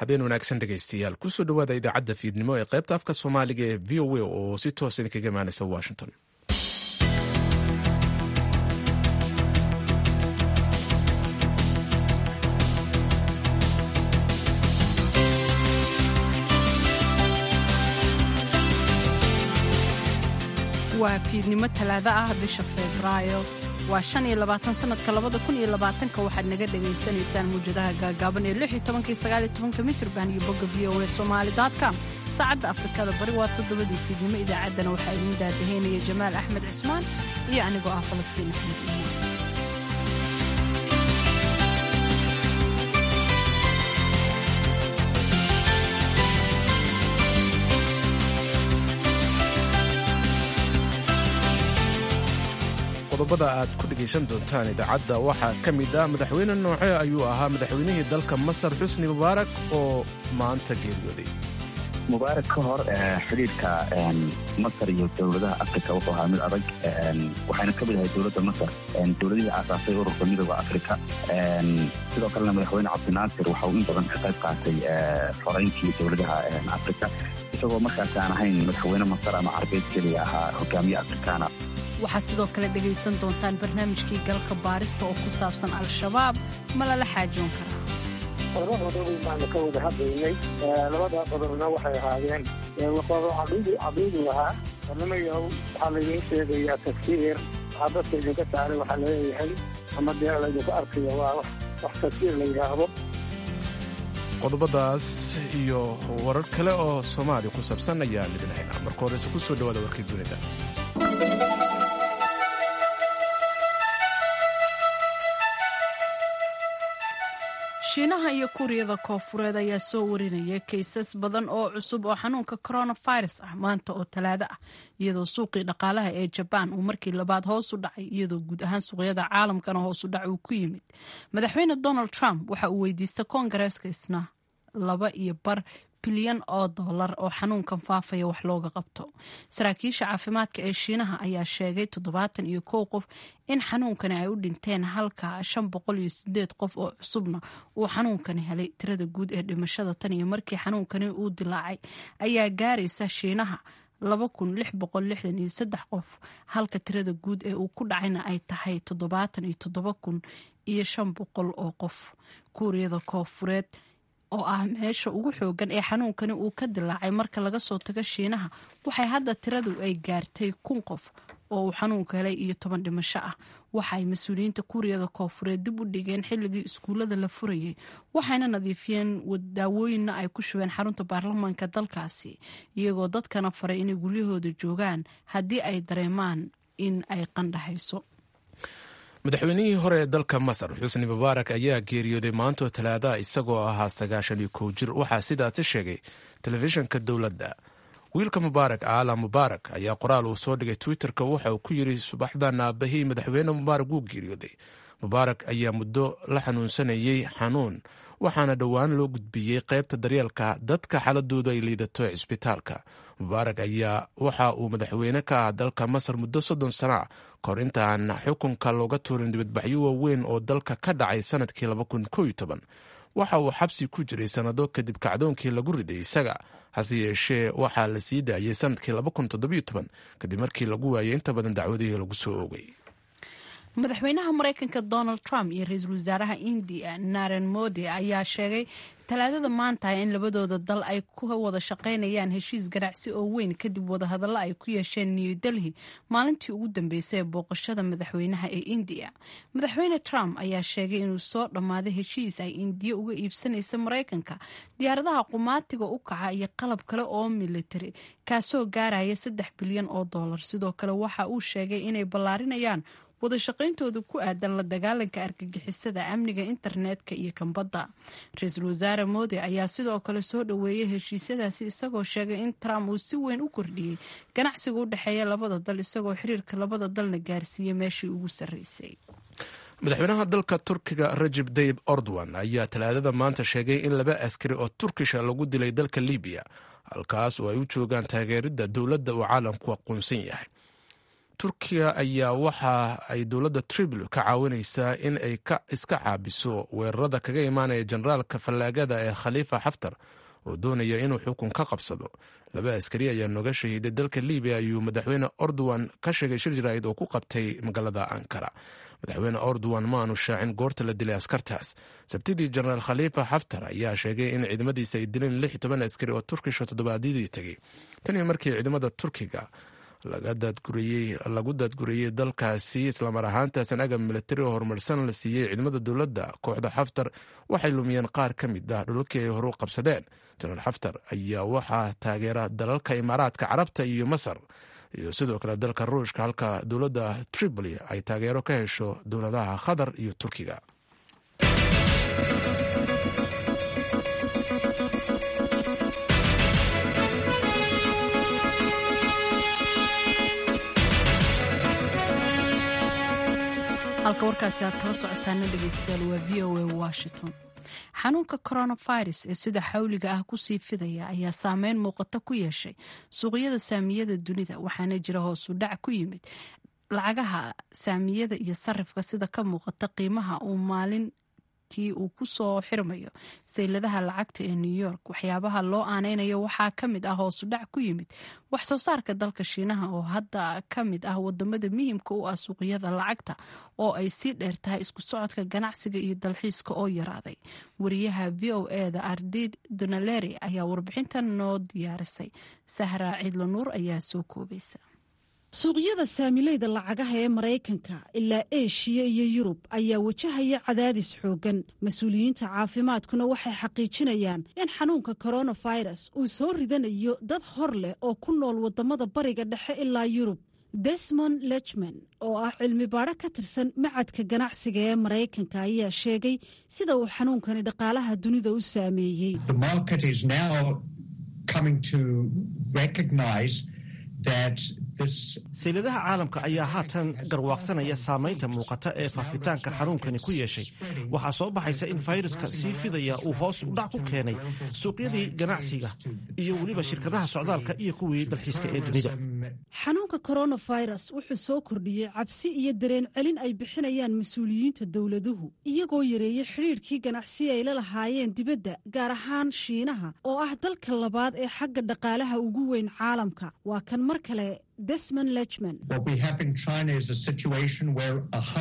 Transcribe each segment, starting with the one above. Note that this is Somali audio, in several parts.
habeen wanaagsan dhegaystayaal kusoo dhawaada idaacadda fiidnimo ee qaybta afka soomaaliga ee v o a oo si toos idinkaga imaanaysa washington. waa fiidnimo talaado ah bisha febraayo waa 25 sanadka 2020 waxaad naga dhagaysanaysaan muujadaha gaagaaban ee 16-19 mitirban iyo bogga VOA Somali.com. saacadda Afrikada bari waa 7 fiidnimo. idaacaddana waxaa idin daadaheynaya Jamaal Axmed Cismaan iyo anigoo ah Falastiin Axmed Iimaan. qodobada aad ku dhegaysan doontaan idaacadda waxaa ka mid ah madaxweyne noocee ayuu ahaa madaxweynihii dalka Masar Xusni Mubaarak oo maanta geeriyooday. mubaarak ka hor xiriirka Masar iyo dowladaha Afrika wuxuu ahaa mid adag, waxayna ka mid ahay dowladda Masar dowladihii aasaasay ururka midowga Afrika. sidoo kalena madaxweyne Cabdinaasir waxa uu in badan ka qayb qaatay xoreyntii dowladaha Afrika, isagoo markaas aan ahayn madaxweyne Masar ama Carbeed keliya ahaa hogaamiye Afrikaana. waxaad sidoo kale dhegaysan doontaan barnaamijkii galka baarista oo ku saabsan al-shabaab ma lala xaajoon karaa. laba qodob baanu ka wada hadlaynay. labada qodobna waxay ahaadeen qodob caqiidi ahaa barnaamijka waxaa laydin sheegayaa tafsiir waxaa dadka idinka saaray waxaa laleeyahay ama dee laydinku arkayo waa wax tafsiir la yidhaahdo. qodobadaas iyo warar kale oo Soomaaliya ku saabsan ayaan idin haynaa. marka horese ku soo dhawaada warkii dunida. shiinaha iyo kuuriyada koofureed ayaa soo warinaya kaysas badan oo cusub oo xanuunka coronavirus ah maanta oo talaado ah, iyadoo suuqii dhaqaalaha ee Jabaan uu markii labaad hoos u dhacay, iyadoo guud ahaan suuqyada caalamkana hoos u dhac uu ku yimid. madaxweyne Donald Trump waxa uu weydiistay Koongareeska isna $2.5 bilyan oo xanuunkan faafaya wax looga qabto. saraakiisha caafimaadka ee Shiinaha ayaa sheegay 71 qof in xanuunkani ay u dhinteen, halka 508 qof oo cusubna uu xanuunkani helay. tirada guud ee dhimashada tan iyo markii xanuunkani uu dilaacay ayaa gaaraysa Shiinaha 2663 qof, halka tirada guud ee uu ku dhacayna ay tahay 77,500 oo qof. kuuriyada koofureed oo ah meesha ugu xoogan ee xanuunkani uu ka dilaacay marka laga soo tago Shiinaha, waxay hadda tiradu ay gaartay 1,000 qof oo uu xanuunka helay iyo 10 dhimasho ah. waxay mas'uuliyiinta kuuriyada koofureed dib u dhigeen xilligii iskuulada la furayay, waxayna nadiifiyeen daawooyinna ay ku shubeen xarunta baarlamaanka dalkaasi, iyagoo dadkana faray inay guryahooda joogaan haddii ay dareemaan in ay qandhahayso. madaxweynihii hore ee dalka Masar Xusni Mubaarak ayaa geeriyooday maanta talaada isagoo ahaa 91 jir. waxaa sidaasi sheegay telefishinka dowladda. wiilka Mubaarak Aala Mubaarak ayaa qoraal uu soo dhigay Twitterka waxa uu ku yiri subaxdan aabahii madaxweyne Mubaarak uu geeriyooday. Mubaarak ayaa muddo la xanuunsanayay xanuun, waxaana dhowaan loo gudbiyey qaybta daryeelka dadka xaaladooda ay liidato ee isbitaalka. Mubaarak ayaa waxa uu madaxweyne ka ah dalka Masar muddo 30 sano kahor intaan xukunka looga tuurin dibadbaxyo waaweyn oo dalka ka dhacay sanadkii 2011. waxa uu xabsi ku jiray sanado kadib kacdoonkii lagu riday isaga, hase yeeshee waxaa la sii daayay sanadkii 2017 kadib markii lagu waayay inta badan dacwadihii lagu soo oogay. madaxweynaha Mareykanka Donald Trump iyo ra'iisul wasaaraha India Narendra Modi ayaa sheegay talaadada maanta in labadooda dal ay ku wada shaqaynayaan heshiis ganacsi oo weyn kadib wadahadallo ay ku yeesheen New Delhi maalintii ugu dambeysay ee booqashada madaxweynaha ee India. madaxweyne Trump ayaa sheegay inuu soo dhammaaday heshiis ay India uga iibsanaysa Mareykanka diyaaradaha qumaatiga u kaca iyo qalab kale oo military kaasoo gaaraya $3 bilyan oo. sidoo kale waxa uu sheegay inay ballaarinayaan wada shaqayntooda ku aadan la dagaalanka argagixisada, amniga internetka iyo kambadda. ra-iisul wasaare Modi ayaa sidoo kale soo dhaweeyay heshiisyadaasi, isagoo sheegay in Trump uu si weyn u kordhiyey ganacsiga u dhexeeya labada dal, isagoo xiriirka labada dalna gaarsiiyey meeshii ugu sarreysay. madaxweynaha dalka Turkiga Recep Tayyip Erdogan ayaa talaadada maanta sheegay in 2 askari oo Turkish lagu dilay dalka Liibiya, halkaas oo ay u joogaan taageerida dowladda uu caalamku aqoonsan yahay. turkiya ayaa waxa ay dowladda tripoli ka caawinaysaa in ay iska caabiso weerarada kaga imaanaya generaalka fallaagada ee khaliifa xaftar oo doonaya inuu xukun ka qabsado. 2 askari ayaa nooga shahiiday dalka libiya ayuu madaxweyne Erdogan ka sheegay shir jaraa'id oo ku qabtay magaalada Ankara. madaxweyne Erdogan ma aanu shaacin goorta la dilay askartaas. sabtidii jenaraal khaliifa xaftar ayaa sheegay in ciidamadiisa ay dileen 16 askari oo turkish toddobaadyadii tegey tan iyo markii ciidamada turkiga lagu daadguriyey dalkaasi islamar ahaantaasna agab militari oo horumarsan la siiyey ciidamada dowladda. kooxda xaftar waxay lumiyeen qaar ka mid ah dhulalkii ay hore u qabsadeen. jenaraal xaftar ayaa waxaa taageera dalalka imaaraadka carabta iyo masar iyo sidoo kale dalka ruushka, halka dowladda tripoli ay taageero ka hesho dowladaha qatar iyo turkiga. halka warkaasi aad kala socotaana dhegeystayaal waa v o a Washington. xanuunka coronavirus ee sida xawliga ah kusii fidaya ayaa saameyn muuqata ku yeeshay suuqyada saamiyada dunida, waxaana jira hoos u dhac ku yimid lacagaha saamiyada iyo sarifka sida ka muuqata qiimaha uu maalintii uu ku soo xirmayo sayladaha lacagta ee New York. waxyaabaha loo aaneynayo waxaa ka mid ah hoos u dhac ku yimid wax soo saarka dalka Shiinaha oo hadda ka mid ah wadamada muhiimka u ah suuqyada lacagta, oo ay sii dheer tahay isku socodka ganacsiga iyo dalxiiska oo yaraaday. wariyaha VOA-da Ardid Donaleri ayaa warbixintan noo diyaarisay. Sahra Ciidlo Nuur ayaa soo koobaysa. suuqyada saamileyda lacagaha ee Mareykanka ilaa Aasiya iyo Yurub ayaa wajahaya cadaadis xoogan. mas-uuliyiinta caafimaadkuna waxay xaqiijinayaan in xanuunka coronavirus uu soo ridanayo dad hor leh oo ku nool wadamada bariga dhexe ilaa Yurub. Desmond Lechman oo ah cilmi baadho ka tirsan macadka ganacsiga ee Mareykanka ayaa sheegay sida uu xanuunkani dhaqaalaha dunida u saameeyey. The market is now coming to recognize that sayladaha caalamka ayaa haatan garwaaqsanaya saamaynta muuqata ee faafitaanka xanuunkani ku yeeshay. waxaa soo baxaysa in fayruska sii fidaya uu hoos u dhac ku keenay suuqyadii ganacsiga iyo weliba shirkadaha socdaalka iyo kuwii dalxiiska ee dunida. xanuunka coronavirus wuxuu soo kordhiyey cabsi iyo dareen celin ay bixinayaan mas-uuliyiinta dowladuhu, iyagoo yareeyey xidhiirkii ganacsi ay la lahaayeen dibadda, gaar ahaan Shiinaha oo ah dalka labaad ee xagga dhaqaalaha ugu weyn caalamka. waa kan mar kale Desmond Lechman. What we have in China is a situation where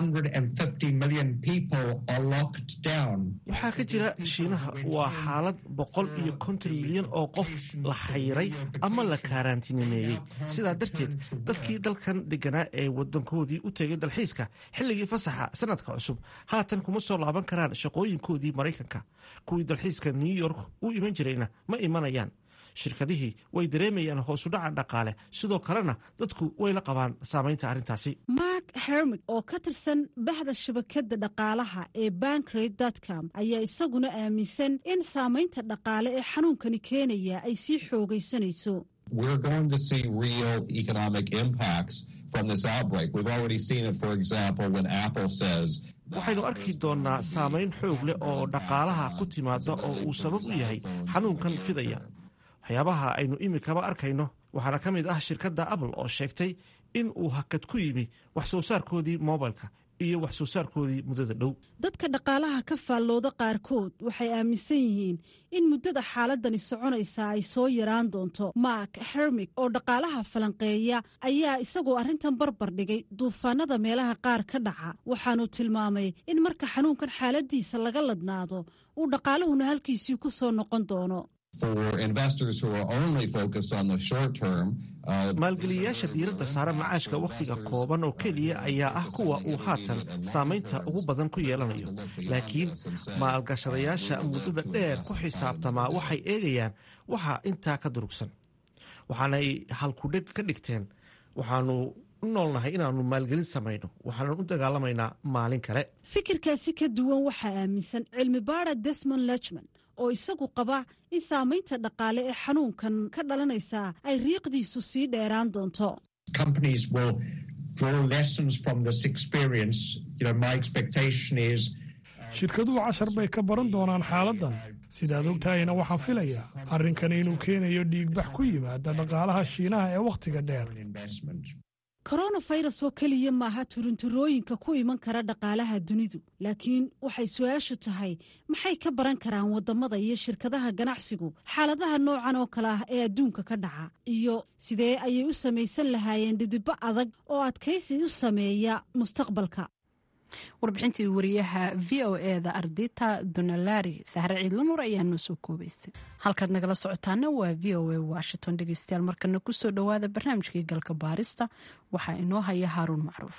150 million people are locked down. waxaa ka jira Shiinaha waa xaalad 150 milyan oo qof la xayiray ama la kaaraantiineeyay. sidaa darteed dadkii dalkan deganaa ee wadankoodii u tegay dalxiiska xilligii fasaxa sanadka cusub haatan kuma soo laaban karaan shaqooyinkoodii Mareykanka. kuwii dalxiiska New York u iman jirayna ma imanayaan. shirkadihii way dareemayaan hoos u dhaca dhaqaale, sidoo kalena dadku way la qabaan saamaynta arrintaasi. Mark Hermit oo ka tirsan bahda shabakada dhaqaalaha ee Bankrate.com ayaa isaguna aaminsan in saamaynta dhaqaale ee xanuunkani keenaya ay sii xoogaysanayso. We're going to see real economic impacts from this outbreak. We've already seen it, for example, when Apple says waxaynu arki doonaa saamayn xoog leh oo dhaqaalaha ku timaada oo uu sabab u yahay xanuunkan fidaya. waxyaabaha aynu imikaba arkayno waxaana ka mid ah shirkadda Apple oo sheegtay in uu hakad ku yimi wax soo saarkoodii mobilka iyo wax soo saarkoodii muddada dhow. dadka dhaqaalaha ka faallooda qaarkood waxay aaminsan yihiin in muddada xaaladani soconaysa ay soo yaraan doonto. Mark Hermit oo dhaqaalaha falanqeeya ayaa isagoo arrintan barbar dhigay duufaanada meelaha qaar ka dhaca, waxaanu tilmaamay in marka xanuunkan xaaladiisa laga ladnaado uu dhaqaaluhuna halkiisii ku soo noqon doono. maalgeliyayaasha diiradda saara macaashka wakhtiga kooban oo keliya ayaa ah kuwa uu haatan saamaynta ugu badan ku yeelanayo. laakiin maalgashadayaasha muddada dheer ku xisaabtamaa waxay eegayaan waxa intaa ka durugsan, waxaanay halkudheg ka dhigteen waxaanu u noolnahay inaanu maalgelin samayno, waxaanan u dagaalamaynaa maalin kale. fikirkaasi ka duwan waxaa aaminsan cilmi baara Desmond Lechman oo isagu qaba in saamaynta dhaqaale ee xanuunkan ka dhalanaysa ay riiqdiisu sii dheeraan doonto. Companies will draw lessons from this experience. My expectation is shirkaduhu cashar bay ka baran doonaan xaaladdan. sidaad ogtahayna waxaan filayaa arrinkani inuu keenayo dhiigbax ku yimaada dhaqaalaha Shiinaha ee wakhtiga dheer. koronafirus oo keliya maaha turunturooyinka ku iman kara dhaqaalaha dunidu, laakiin waxay su-aashu tahay maxay ka baran karaan wadamada iyo shirkadaha ganacsigu xaaladaha noocan oo kale ah ee adduunka ka dhaca, iyo sidee ayay u samaysan lahaayeen dhidibbo adag oo adkaysi u sameeya mustaqbalka. warbixintii wariyaha v o eda ardita dunalari sahre ciidlamur ayaa noo soo koobaysay. halkaad nagala socotaana waa v o a washington. dhegeystayaal markana kusoo dhowaada barnaamijkii galka baarista, waxaa inoo haya haaruun macruuf.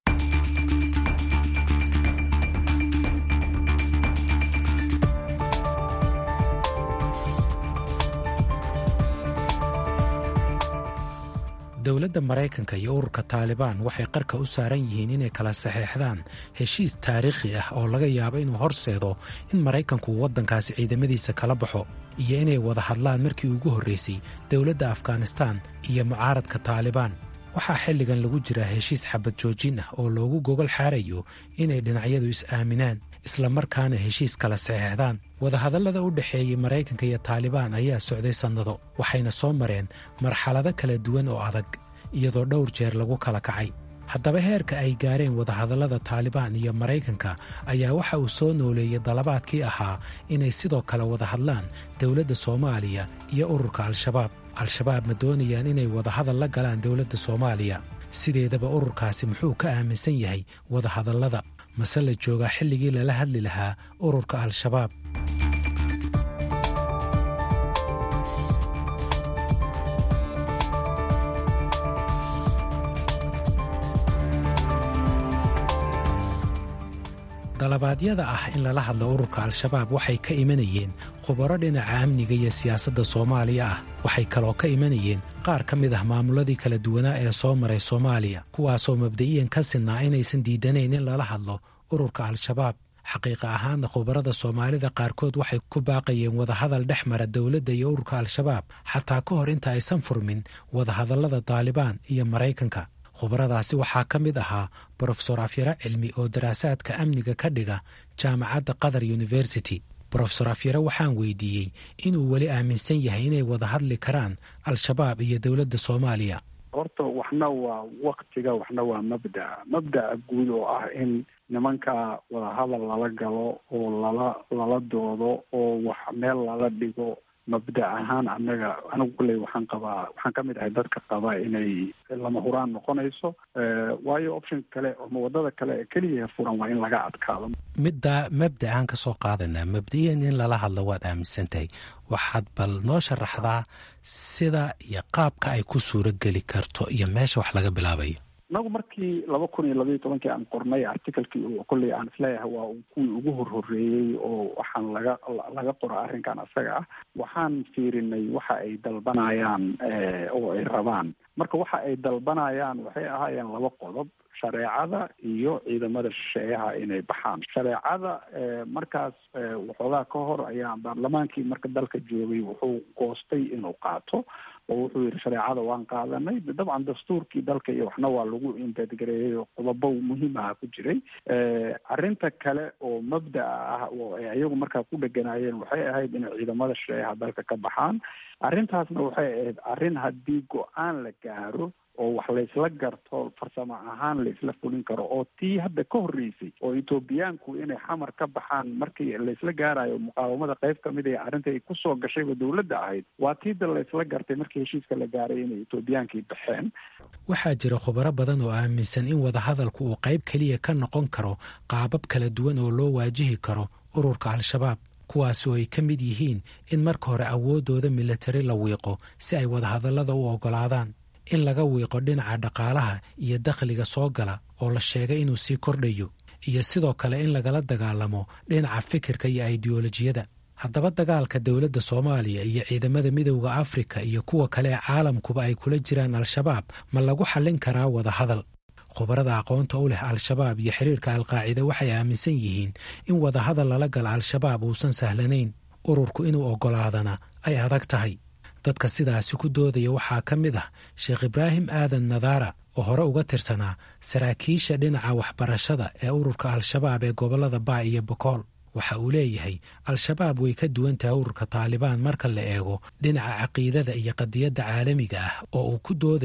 dowladda maraykanka iyo ururka taalibaan waxay qarka u saaran yihiin inay kala saxeexdaan heshiis taariikhi ah oo laga yaabo inuu horseedo in maraykanku waddankaasi ciidamadiisa kala baxo, iyo inay wada hadlaan markii ugu horraysay dowladda afghanistaan iyo mucaaradka taalibaan. waxaa xilligan lagu jiraa heshiis xabad joojin ah oo loogu gogol xaarayo inay dhinacyadu is-aaminaan islamarkaana heshiis kala saxeexdaan. wadahadallada u dhexeeyey maraykanka iyo taalibaan ayaa socday sannado, waxayna soo mareen marxalado kala duwan oo adag iyadoo dhowr jeer lagu kala kacay. haddaba heerka ay gaareen wadahadallada taalibaan iyo maraykanka ayaa waxa uu soo nooleeyey dalabaadkii ahaa inay sidoo kale wada hadlaan dowladda soomaaliya iyo ururka al-shabaab. al-shabaab ma doonayaan inay wadahadal la galaan dowladda soomaaliya? sideedaba ururkaasi muxuu ka aaminsan yahay wadahadallada? mase la joogaa xilligii lala hadli lahaa ururka al-shabaab? dalabaadyada ah in lala hadlo ururka al-shabaab waxay ka imanayeen khubaro dhinaca amniga iyo siyaasadda soomaaliya ah. waxay kaloo ka imanayeen qaar ka mid ah maamuladii kala duwanaa ee soo maray soomaaliya, kuwaasoo mabda'iyan ka sinnaa inaysan diidanayn in lala hadlo ururka al-shabaab. xaqiiqa ahaanna khubarada soomaalida qaarkood waxay ku baaqayeen wadahadal dhex mara dowladda iyo ururka al-shabaab xataa ka hor inta aysan furmin wadahadallada taalibaan iyo maraykanka. khubaradaasi waxaa ka mid ahaa brofesor afyara cilmi oo daraasaadka amniga ka dhiga jaamacadda qatar university. brofesor afyare waxaan weydiiyey inuu weli aaminsan yahay inay wada hadli karaan al-shabaab iyo dowladda soomaaliya. horta waxna waa waktiga, waxna waa mabda'a guud oo ah in nimanka wadahadal lala galo oo lala doodo oo wax meel lala dhigo. mabda ahaan anigu kulley waxaan ka mid ahay dadka qaba inay lama huraan noqonayso, waayo option kale ama wadada kale ee keliya furan waa in laga adkaado. middaa mabda'aan ka soo qaadanaa, mabda'iyan in lala hadlo waad aaminsan tahay. waxaad bal noo sharaxdaa sida iyo qaabka ay ku suuro geli karto iyo meesha wax laga bilaabayo. inagu markii 2012 aan qornay articalkii kolley aan isleeyahay waa kuwii ugu horreeyey oo waxaan laga qora arrinkan asaga ah. waxaan fiirinay waxa ay dalbanayaan oo ay rabaan. marka waxa ay dalbanayaan waxay ahaayeen 2 qodob: shareecada iyo ciidamada shisheeyaha inay baxaan. shareecada markaas waxoogaa ka hor ayaa baarlamaankii marka dalka joogay wuxuu goostay inuu qaato oo wuxuu yidhi shareecada waan qaadanay. dabcan dastuurkii dalka iyo waxna waa lagu inbedgareeyey oo qodobo muhiim aha ku jiray. arrinta kale oo mabda'a ah oo ay ayagu markaa ku dheganaayeen waxay ahayd inay ciidamada shisheeyaha dalka ka baxaan. arrintaasna waxay ahayd arrin haddii go-aan la gaaro oo wax laysla garto farsamo ahaan laysla fulin karo, oo tii hadda ka horreysay oo etoobiyaanku inay xamar ka baxaan markii laysla gaarayo muqaawamada qayb ka mid ee arrinta ay kusoo gashayba dowladda ahayd, waa tiida laysla gartay markii heshiiska la gaaray inay etoobiyaankii baxeen. waxaa jira khubaro badan oo aaminsan in wadahadalku uu qayb keliya ka noqon karo qaabab kala duwan oo loo waajihi karo ururka al-shabaab, kuwaas oo ay ka mid yihiin in marka hore awooddooda militari la wiiqo si ay wadahadallada u oggolaadaan, in laga wiiqo dhinaca dhaqaalaha iyo dakhliga soo gala oo la sheegay inuu sii kordhayo, iyo sidoo kale in lagala dagaalamo dhinaca fikirka iyo aidiyolojiyada. haddaba dagaalka dowladda soomaaliya iyo ciidamada midowda afrika iyo kuwa kale ee caalamkuba ay kula jiraan al-shabaab ma lagu xallin karaa wadahadal? khubarada aqoonta u leh al-shabaab iyo xiriirka al-qaacida waxay aaminsan yihiin in wadahadal lala gala al-shabaab uusan sahlanayn, ururku inuu oggolaadana ay adag tahay. dadka sidaasi ku doodaya waxaa ka mid ah sheekh ibraahim aadan nadaara oo hore uga tirsanaa saraakiisha dhinaca waxbarashada ee ururka al-shabaab ee gobollada baa iyo bokool. waxa uu leeyahay al-shabaab way ka duwan tahay ururka taalibaan marka la eego dhinaca caqiidada iyo qadiyadda caalamiga ah, oo uu ku doodayo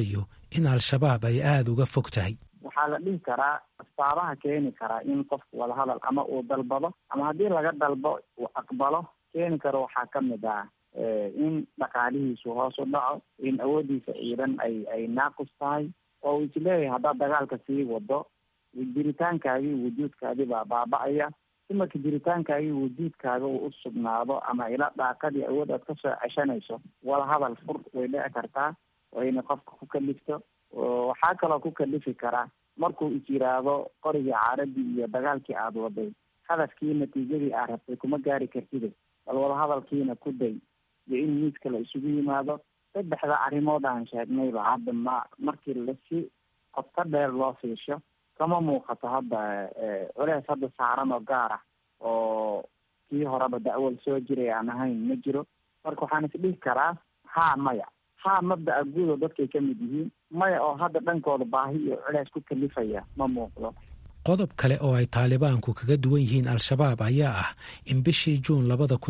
in al-shabaab ay aada uga fog tahay. waxaa la dhihi karaa asbaabaha keeni karaa in qofku wadahadal ama uu dalbado ama haddii laga dalbo uu aqbalo keeni karo waxaa ka mid ah in dhaqaalihiisu hoos u dhaco, in awoodiisa ciidan ay naaqus tahay, oo uu isleeyahay haddaad dagaalka sii wado jiritaankaagii wujuudkaadii baa baaba'aya. si marka jiritaankaagii wujuudkaaga uu u sugnaado ama ila daaqadii awood aad kasoo ceshanayso, wadahadal fur way dhici kartaa oo inay qofka ku kalifto. waxaa kaloo ku kalifi karaa markuu is yiraahdo qorigii caaradii iyo dagaalkii aada waday hadafkii natiijadii aad rabtay kuma gaari kartide, bal wadahadalkiina ku day iyo in miiska la isugu yimaado. saddexda arrimood aan sheegnayba hadda markii lasi qodka dheer loo fiisho kama muuqato hadda culeys hadda saaran oo gaar ah oo kii horeba da'wal soo jiray aan ahayn ma jiro. marka waxaan isdhihi karaa maya mabda'a guud oo dadkay ka mid yihiin, maya oo hadda dhankooda baahi iyo culeys ku kalifaya ma muuqdo. qodob kale oo ay taalibaanku kaga duwan yihiin al-shabaab ayaa ah in bishii juun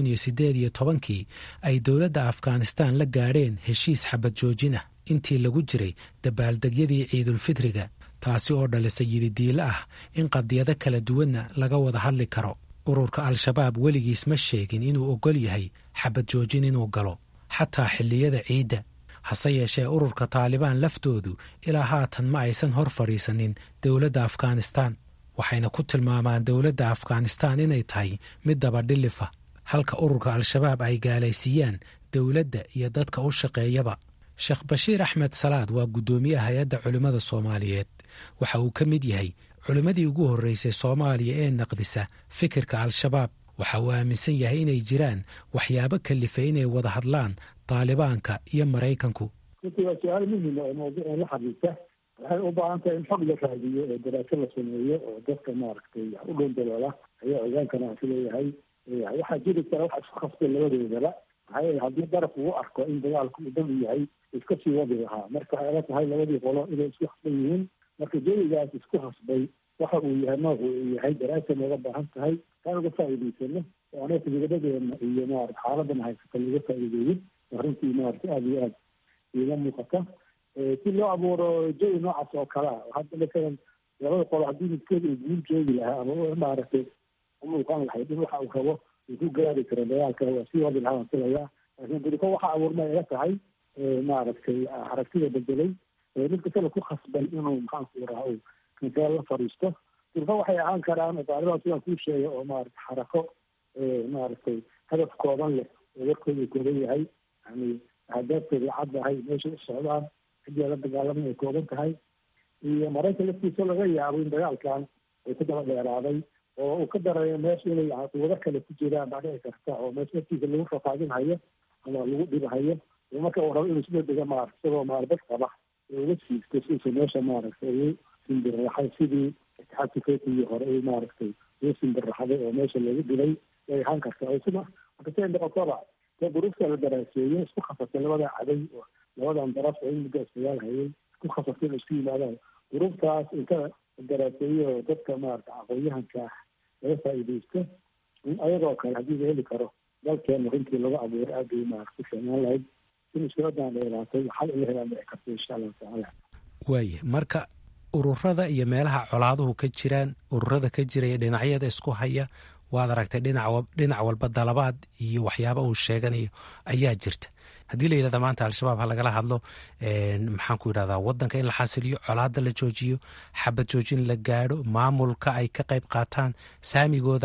2018 ay dowladda afghanistaan la gaadheen heshiis xabad joojin ah intii lagu jiray dabaaldegyadii ciidulfitriga, taasi oo dhalisay yididiilo ah in qadiyado kala duwanna laga wada hadli karo. ururka al-shabaab weligiis ma sheegin inuu ogol yahay xabad joojin inuu galo xataa xilliyada ciidda. hase yeeshee ururka taalibaan laftoodu ilaa haatan ma aysan hor fadhiisanin dowladda afghanistaan, waxayna ku tilmaamaan dowladda afghanistaan inay tahay mid dabadhilifa, halka ururka al-shabaab ay gaalaysiiyaan dowladda iyo dadka u shaqeeyaba. sheekh bashiir axmed salaad waa guddoomiyaha hay-adda culimmada soomaaliyeed. waxa uu ka mid yahay culimmadii ugu horreysay soomaaliya ee naqdisa fikirka al-shabaab. waxa uu aaminsan yahay inay jiraan waxyaabo kalifa inay wada hadlaan taalibaanka iyo maraykanku. runtii waa su-aal muhima oo mawduuca la xiriirta. waxay u baahan tahay in xog la raadiyo oo daraaso la sameeyo oo dadka maaragtay u dhow daloola ayaa ogaankana aan fileeyahay. waxaa jiri kara wax isku khasbay labadoodaba. maxaa haddii daraf uu arko in dagaalku uu dan u yahay iska sii wadi lahaa. marka waxay la tahay labadii qolo inay isku khasban yihiin. marka jawigaas isku khasbay waxa uu yahay noocu uu yahay daraasa nooga baahan tahay kaan uga faa'iidaysano oo anaka nigadadeena iyo maarata xaaladana haysata laga faa'iideeyin. arrintii maarata aada iyo aada iiga muuqata si loo abuuro jawi noocaas oo kale ah. hadda masalan labada qolo haddii midkeeda uu guul joogi lahaa ama maaragtay umuuqan lahayd in waxa uu rabo uu ku gaari karo dagaalka waa sii wadi lahaa aan filayaa. laakiin duriko waxa abuurma ila tahay maaragtay aragtida bedelay mid kastana ku khasban inuu maxaanku raha kankaal la fadhiisto. duriko waxay ahaan karaan taalibaan sidaan kuu sheegay oo maarata xarako maaragtay hadaf kooban leh oo warkooda kooban yahay, yani ahdaafteeda la caddahay, meeshay u socdaan, ciddii la dagaalamay ay kooban tahay. iyo maraykan laftiisa laga yaabo in dagaalkan ay ku daba dheeraaday oo uu ka darayo meesha inay quwado kale ku jiraan baa dhici karta oo meesha laftiisa lagu rafaadinhayo ama lagu dhibahayo. marka uu rabo inuu isla dega maarata isagoo maarbad qaba uga siisto siisa meesha maaragtay ugu simbirraxay sidii itixaadka fetigii hore ay maaragtay ugu simbirraxday oo meesha lagu dhibay way ahaan kartaa. sida marka say noqotoba duruufta la daraaseeyey isku khasasay labada caday oo labadan daraf oo in muddo iskagaal hayay isku khasasay in isku yimaadaan. duruuftaas inta daraaseeyo oo dadka maarata aqoon-yahanka ah laga faa'iidaysto in ayagoo kale haddii la heli karo dalkeena runtii lagu abuuray aad bay maarata ku fiicnaan lahayd in iskuladan dheeraatay xal in la helaan dhici karta insha allahu tacaala. waaye marka ururada iyo meelaha colaaduhu ka jiraan, ururada ka jiraya dhinacyada isku haya, waad aragtay dhinac walba dalabaad iyo waxyaaba uu sheeganayo ayaa jirta. haddii la yidhahda maanta al-shabaab ha lagala hadlo maxaanku yidhahdaa waddanka in la xasiliyo, colaada la joojiyo, xabad joojin la gaadho, maamulka ay ka qayb qaataan, saamigooda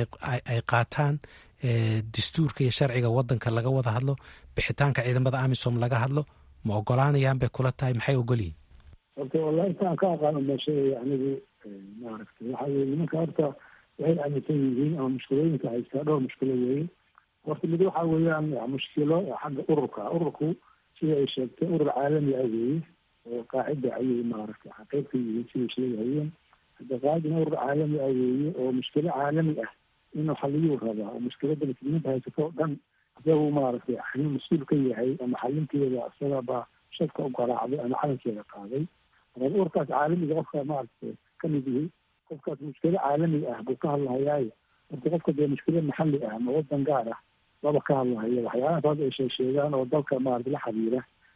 ay qaataan, dastuurka iyo sharciga waddanka laga wada hadlo, bixitaanka ciidamada amisom laga hadlo, ma ogolaanayaan bay kula tahay? maxay ogolyihin? horta wallahi intaan ka aqaano meesha anigu maaragtay waxa weye nimanka horta waxay aaminsan yihiin ama mushkilooyinka haystaa dhowr mushkilo weeye. horta mid waxa weeyaan mushkilo xagga ururku sida ay sheegtay urur caalami ah weeye oo qaacida ayay maaragtay xaqiiqka yihiin siday sheegahayeen. hadda qaacidina urur caalami ah weeye oo mushkilo caalami ah inuu xaliyuu rabaa oo mushkilada muslimiinta haysato o dhan isagu maaragtay mas-uul ka yahay ama xalinteeda isagaba shadka u garaacday ama calankeeda qaaday. ururkaas caalamiga qofka maaragtay kamid yihi qofkaas mushkilo caalami ah buu ka hadlahayaayo. marka qofka dee mushkilo maxalli ah ama wadan gaar ah laba ka hadlahayo waxyaalahaas hadda ay sheegaan oo dalka maarata la xiriira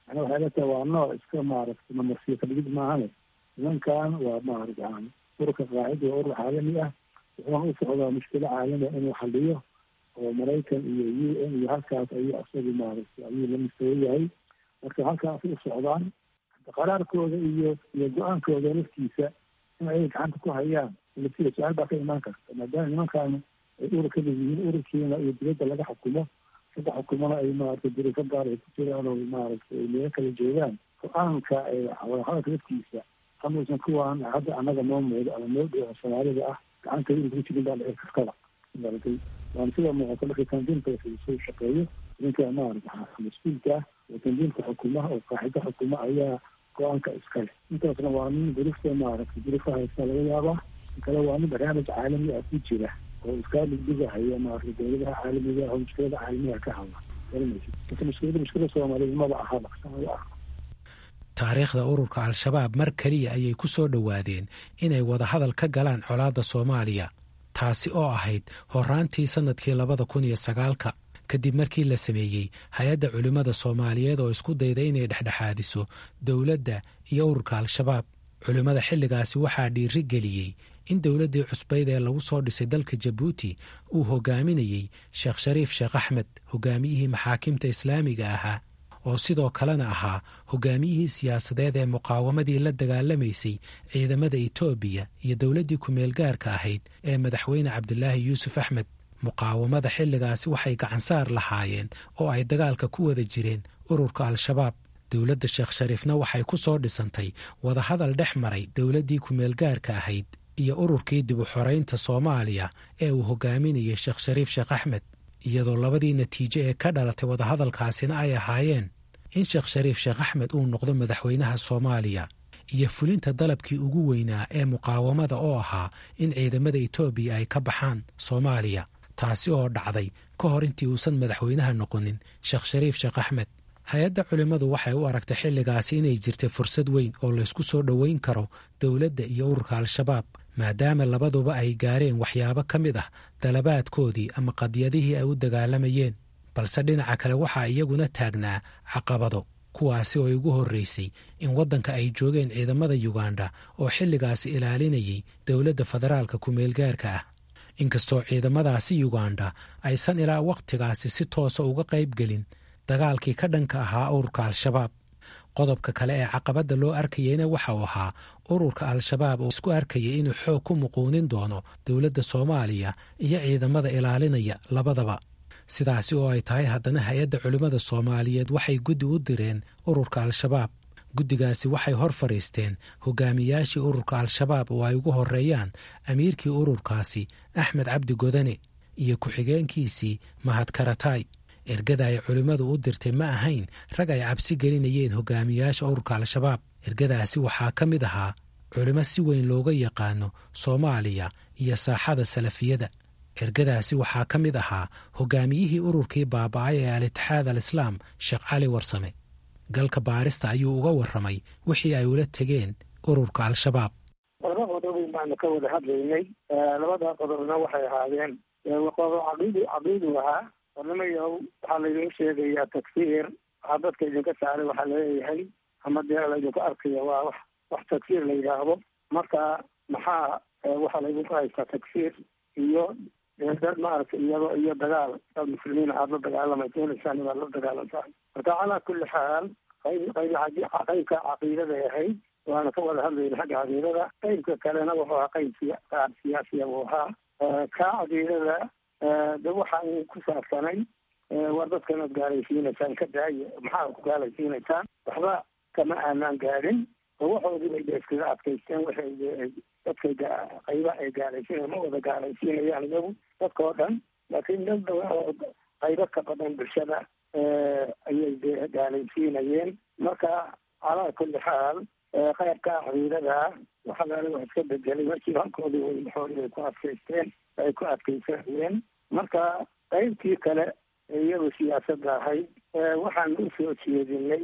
yani waxay la tahay waa nooc iska maaragtay mamarsiyo kadhigid maahane nimankan waa maaragtaan ururka qaacida waa urur caalami ah wuxuuna u socdaa mushkilo caalamiah inuu xaliyo oo maraykan iyo UN iyo halkaas ayuu isagu maaragtay ayuu la mustawo yahay marka halkaas u socdaan qaraarkooda iyo go-aankooda laftiisa in ay gacanta ku hayaan laftiisa su-aal baa ka imaan karta maadaama nimankan ay urur ka mid yihiin ururkiina iyo dibadda laga xukumo saddex xukumona ay maaragtay diriso gaar ay ku jiraan oo maaragtay ay meelo kala joogaan go-aanka wadahadalka laftiisa amuusan kuwaan hadda annaga noo muudo ama noo dhow soomaalida ah gacanta urur ku jirin baa dhici kartada maaragtay waana sida muuqato markii tandiimka soo shaqeeyo ninka maaragtay mas-uulka ah oo tandiimka xukumaha oo qaaxida xukuma ayaa go-aanka iskale intaasna waa nin durufta maaragtay durufa haysta laga yaabaa kale waa nin barnaamij caalami ah ku jira oo iskaa dhigdhigahaya maaragtay dowladaha caalamiga oo mushkilada caalamiga ka hadla garanaysa mushkilada soomaaliyeed maba aha dhaqsamada ah taariikhda ururka al-shabaab mar keliya ayay ku soo dhowaadeen inay wadahadal ka galaan colaadda soomaaliya taasi oo ahayd horaantii sannadkii 2009 kadib markii la sameeyey hay-adda culimmada soomaaliyeed oo isku dayda inay dhexdhexaadiso dowladda iyo ururka al-shabaab culimmada xilligaasi waxaa dhiiri geliyey in dowladdii cusbayd ee lagu soo dhisay dalka jabuuti uu hogaaminayey sheekh shariif sheekh axmed hogaamiyihii maxaakimta islaamiga ahaa oo sidoo kalena ahaa hogaamiyihii siyaasadeed ee muqaawamadii la dagaalamaysay ciidamada etoobiya iyo dowladdii ku-meelgaarka ahayd ee madaxweyne cabdilaahi yuusuf axmed muqaawamada xilligaasi waxay gacansaar lahaayeen oo ay dagaalka ku wada jireen ururka al-shabaab dowladda sheekh shariifna waxay ku soo dhisantay wadahadal dhex maray dowladdii ku-meelgaarka ahayd iyo ururkii dib u xoraynta soomaaliya ee uu hogaaminayay sheekh shariif sheekh axmed iyadoo labadii natiijo ee ka dhalatay wadahadalkaasina ay ahaayeen in sheekh shariif sheekh axmed uu noqdo madaxweynaha soomaaliya iyo fulinta dalabkii ugu weynaa ee muqaawamada oo ahaa in ciidamada etoobiya ay ka baxaan soomaaliya taasi oo dhacday ka hor intii uusan madaxweynaha noqonin sheekh shariif sheekh axmed hay-adda culimmadu waxay u aragtay xilligaasi inay jirtay fursad weyn oo laysku soo dhoweyn karo dowladda iyo ururka al-shabaab maadaama labaduba ay gaareen waxyaabo ka mid ah dalabaadkoodii ama qadiyadihii ay u dagaalamayeen balse dhinaca kale waxaa iyaguna taagnaa caqabado kuwaasi oo ugu horraysay in waddanka ay joogeen ciidamada yuganda oo xilligaasi ilaalinayay dowladda federaalka ku-meelgaarka ah inkastoo ciidamadaasi yuganda aysan ilaa wakhtigaasi si toosa uga qayb gelin dagaalkii ka dhanka ahaa ururka al-shabaab qodobka kale ee caqabadda loo arkayeyna waxa uu ahaa ururka al-shabaab oo isku arkayay inuu xoog ku muquunin doono dowladda soomaaliya iyo ciidamada ilaalinaya labadaba sidaasi oo ay tahay haddana hay-adda culimmada soomaaliyeed waxay guddi u direen ururka al-shabaab guddigaasi waxay hor fadhiisteen hogaamiyaashii ururka al-shabaab oo ay ugu horreeyaan amiirkii ururkaasi axmed cabdi godane iyo ku-xigeenkiisii mahad karatay ergada ay culimmadu u dirtay ma ahayn rag ay cabsi gelinayeen hogaamiyaasha ururka al-shabaab ergadaasi waxaa ka mid ahaa culimo si weyn looga yaqaano soomaaliya iyo saaxada salafiyada ergadaasi waxaa ka mid ahaa hogaamiyihii ururkii baaba'ay ee al-itixaad al-islaam sheekh cali warsame galka baarista ayuu uga warramay wixii ay ula tegeen ururka al-shabaab laba qodob baanu ka wada hadlaynay labada qodobna waxay ahaadeen qodob caqiidu ahaa warnamayow waxaa laydin sheegayaa takfiir waxaa dadka idinka saaray waxaa laleeyahay ama dee laydinku arkaya waa wax takfiir la yidhaahdo marka maxaa waxaa laydinku haystaa takfiir iyo dad maaragtay iyo dagaal dad muslimiin aada la dagaalamaysansaan baad la dagaalantahay marka calaa kulli xaal qaybka caqiidaday ahayd waana ka wada hadlayna xagga caqiidada qaybka kalena wuxuu ahaa qayb qaar siyaasiya uu ahaa ka caqiidada de waxa uu ku saabsanay war dadkan aad gaalaysiinaysaan ka daaye maxaa ku gaalaysiinaysaan waxba kama aanaan gaadhin oo waxoodii bay de iskaga adkaysteen waxay dadkay qayba ay gaalaysiinaya ma wada gaalaysiinayaan iyagu dadka oo dhan laakiin dad oo qaybo ka badan bulshada ayay de gaalaysiinayeen marka calaa kulli xaal qaybka caqiidada waxalaala wax iska bedelay markii halkoodii way maxoodii ay ku adkaysteen ay ku adkaysanayeen marka qaybtii kale iyadu siyaasadda ahayd waxaan u soo jeedinay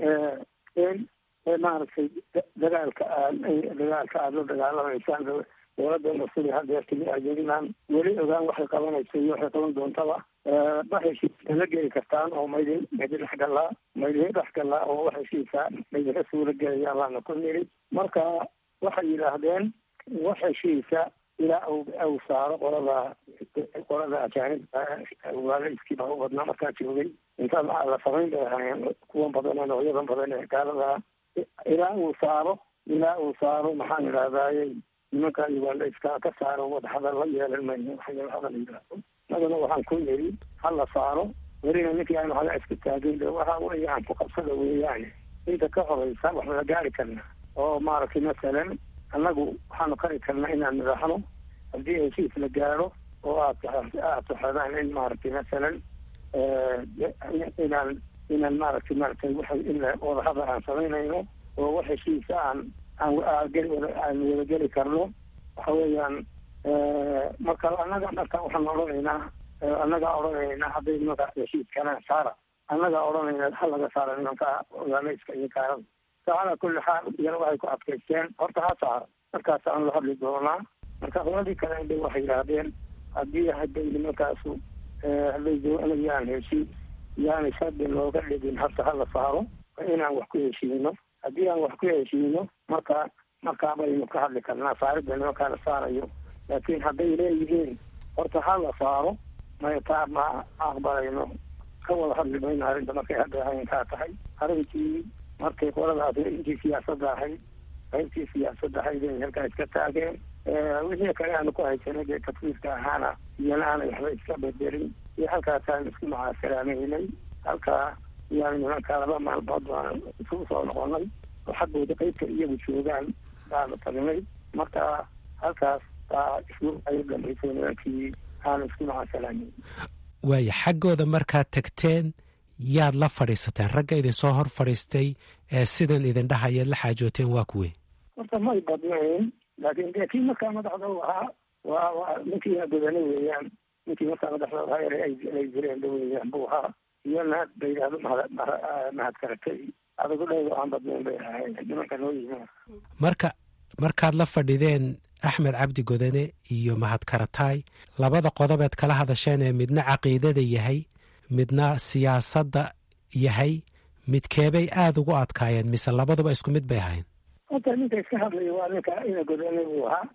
in maaragtay dagaalka aada la dagaalamaysaan dowladda masuri hadeertimi ajadinaan weli ogaan waxay qabanayso iyo waxay qaban doontaba ma heshiiska la geli kartaan oo maydin dhexgalaa oo wax heshiisa maydinka suula gelaya baana ku niri. marka waxay yidhaahdeen wax heshiisa ilaa uu saaro qolada ajaanibka waalaiskiiba u badnaa markaa joogay inta la samayn bay ahaayeen kuwan badan oo noocyadan badan ee gaalada ilaa uu saaro maxaan idhahdayey nimanka ugandaiska ka saaro wadahadal la yeelan mayno hadal yidhaahdo. madana waxaan ku yiri hala saaro welina ninkii aanu hala iska taagin waxa weeyaan ku qabsada weeyaan inta ka horeysa wax la gaari karna oo maaragtay masalan annagu waxaanu kari karnaa inaan madaxno haddii heshiis la gaaro oo aad taxadaan in maaragtay masalan inaan maaragtay waxa in wadahadal aan samaynayno oo wax heshiisa aan wada geli karno waxa weeyaan marka waxaan odhanaynaa hadday nimanka heshiiskana saara annagaa odhanaynaa ha laga saara nimanka ogaalayska iyo gaalada. calaa kulli xaal iyana waxay ku adkaysteen horta ha saaro markaas aan la hadli doonaa. marka qoladii kale inbay waxay yidhaahdeen hadday nimankaasu yaan heshiis yaanay shardi looga dhigin horta hala saaro inaan wax ku heshiino. haddii aan wax ku heshiino markaa baynu ka hadli karnaa saaridda nimankaa la saarayo. laakiin hadday leeyihiin horta ha la saaro taa ma aqbalayno ka wada hadli mayno arrinta markay hadda haynkaa tahay. arrintii markay qoladaas intii siyaasadda ahayd qaybtii siyaasadda ahayd ay halkaa iska taageen. wixii kale aanu ku haysanay dee tafwiidka ahaana iyana aanay waxba iska bedelin iyo halkaasaan isku macaasalaamaynay. halkaa iyaanu nimanka 2 maalmood baan isugu soo noqonay oo xaggooda qaybta iyagu joogaan baanu tagnay. marka halkaas baa isku ay dambaysay nimankii aanu isku macaasalaamayn. waaya xaggooda markaad tagteen yaad la fadhiisateen ragga idin soo hor fadhiistay ee sidan idin dhahayaad la xaajooteen waa kuwe? horta may badnayn laakiin dee kii markaa madaxda u ahaa waa ninkii godane weeyaan. ninkii markaa madaxda ahaa ay jireen weeyaan buu ahaa. iyana bay yidhahdo mahad karatay adagu dhaydo aan badnayn bay ahayn nimanka noo yihiin. markaad la fadhideen axmed cabdi godane iyo mahad karataay labada qodobeed kala hadasheen ee midna caqiidada yahay midna siyaasadda yahay midkeebay aada ugu adkaayeen mise labaduba isku mid bay ahayn? horta ninka iska hadlaya waa ninka ina godane buu ahaa.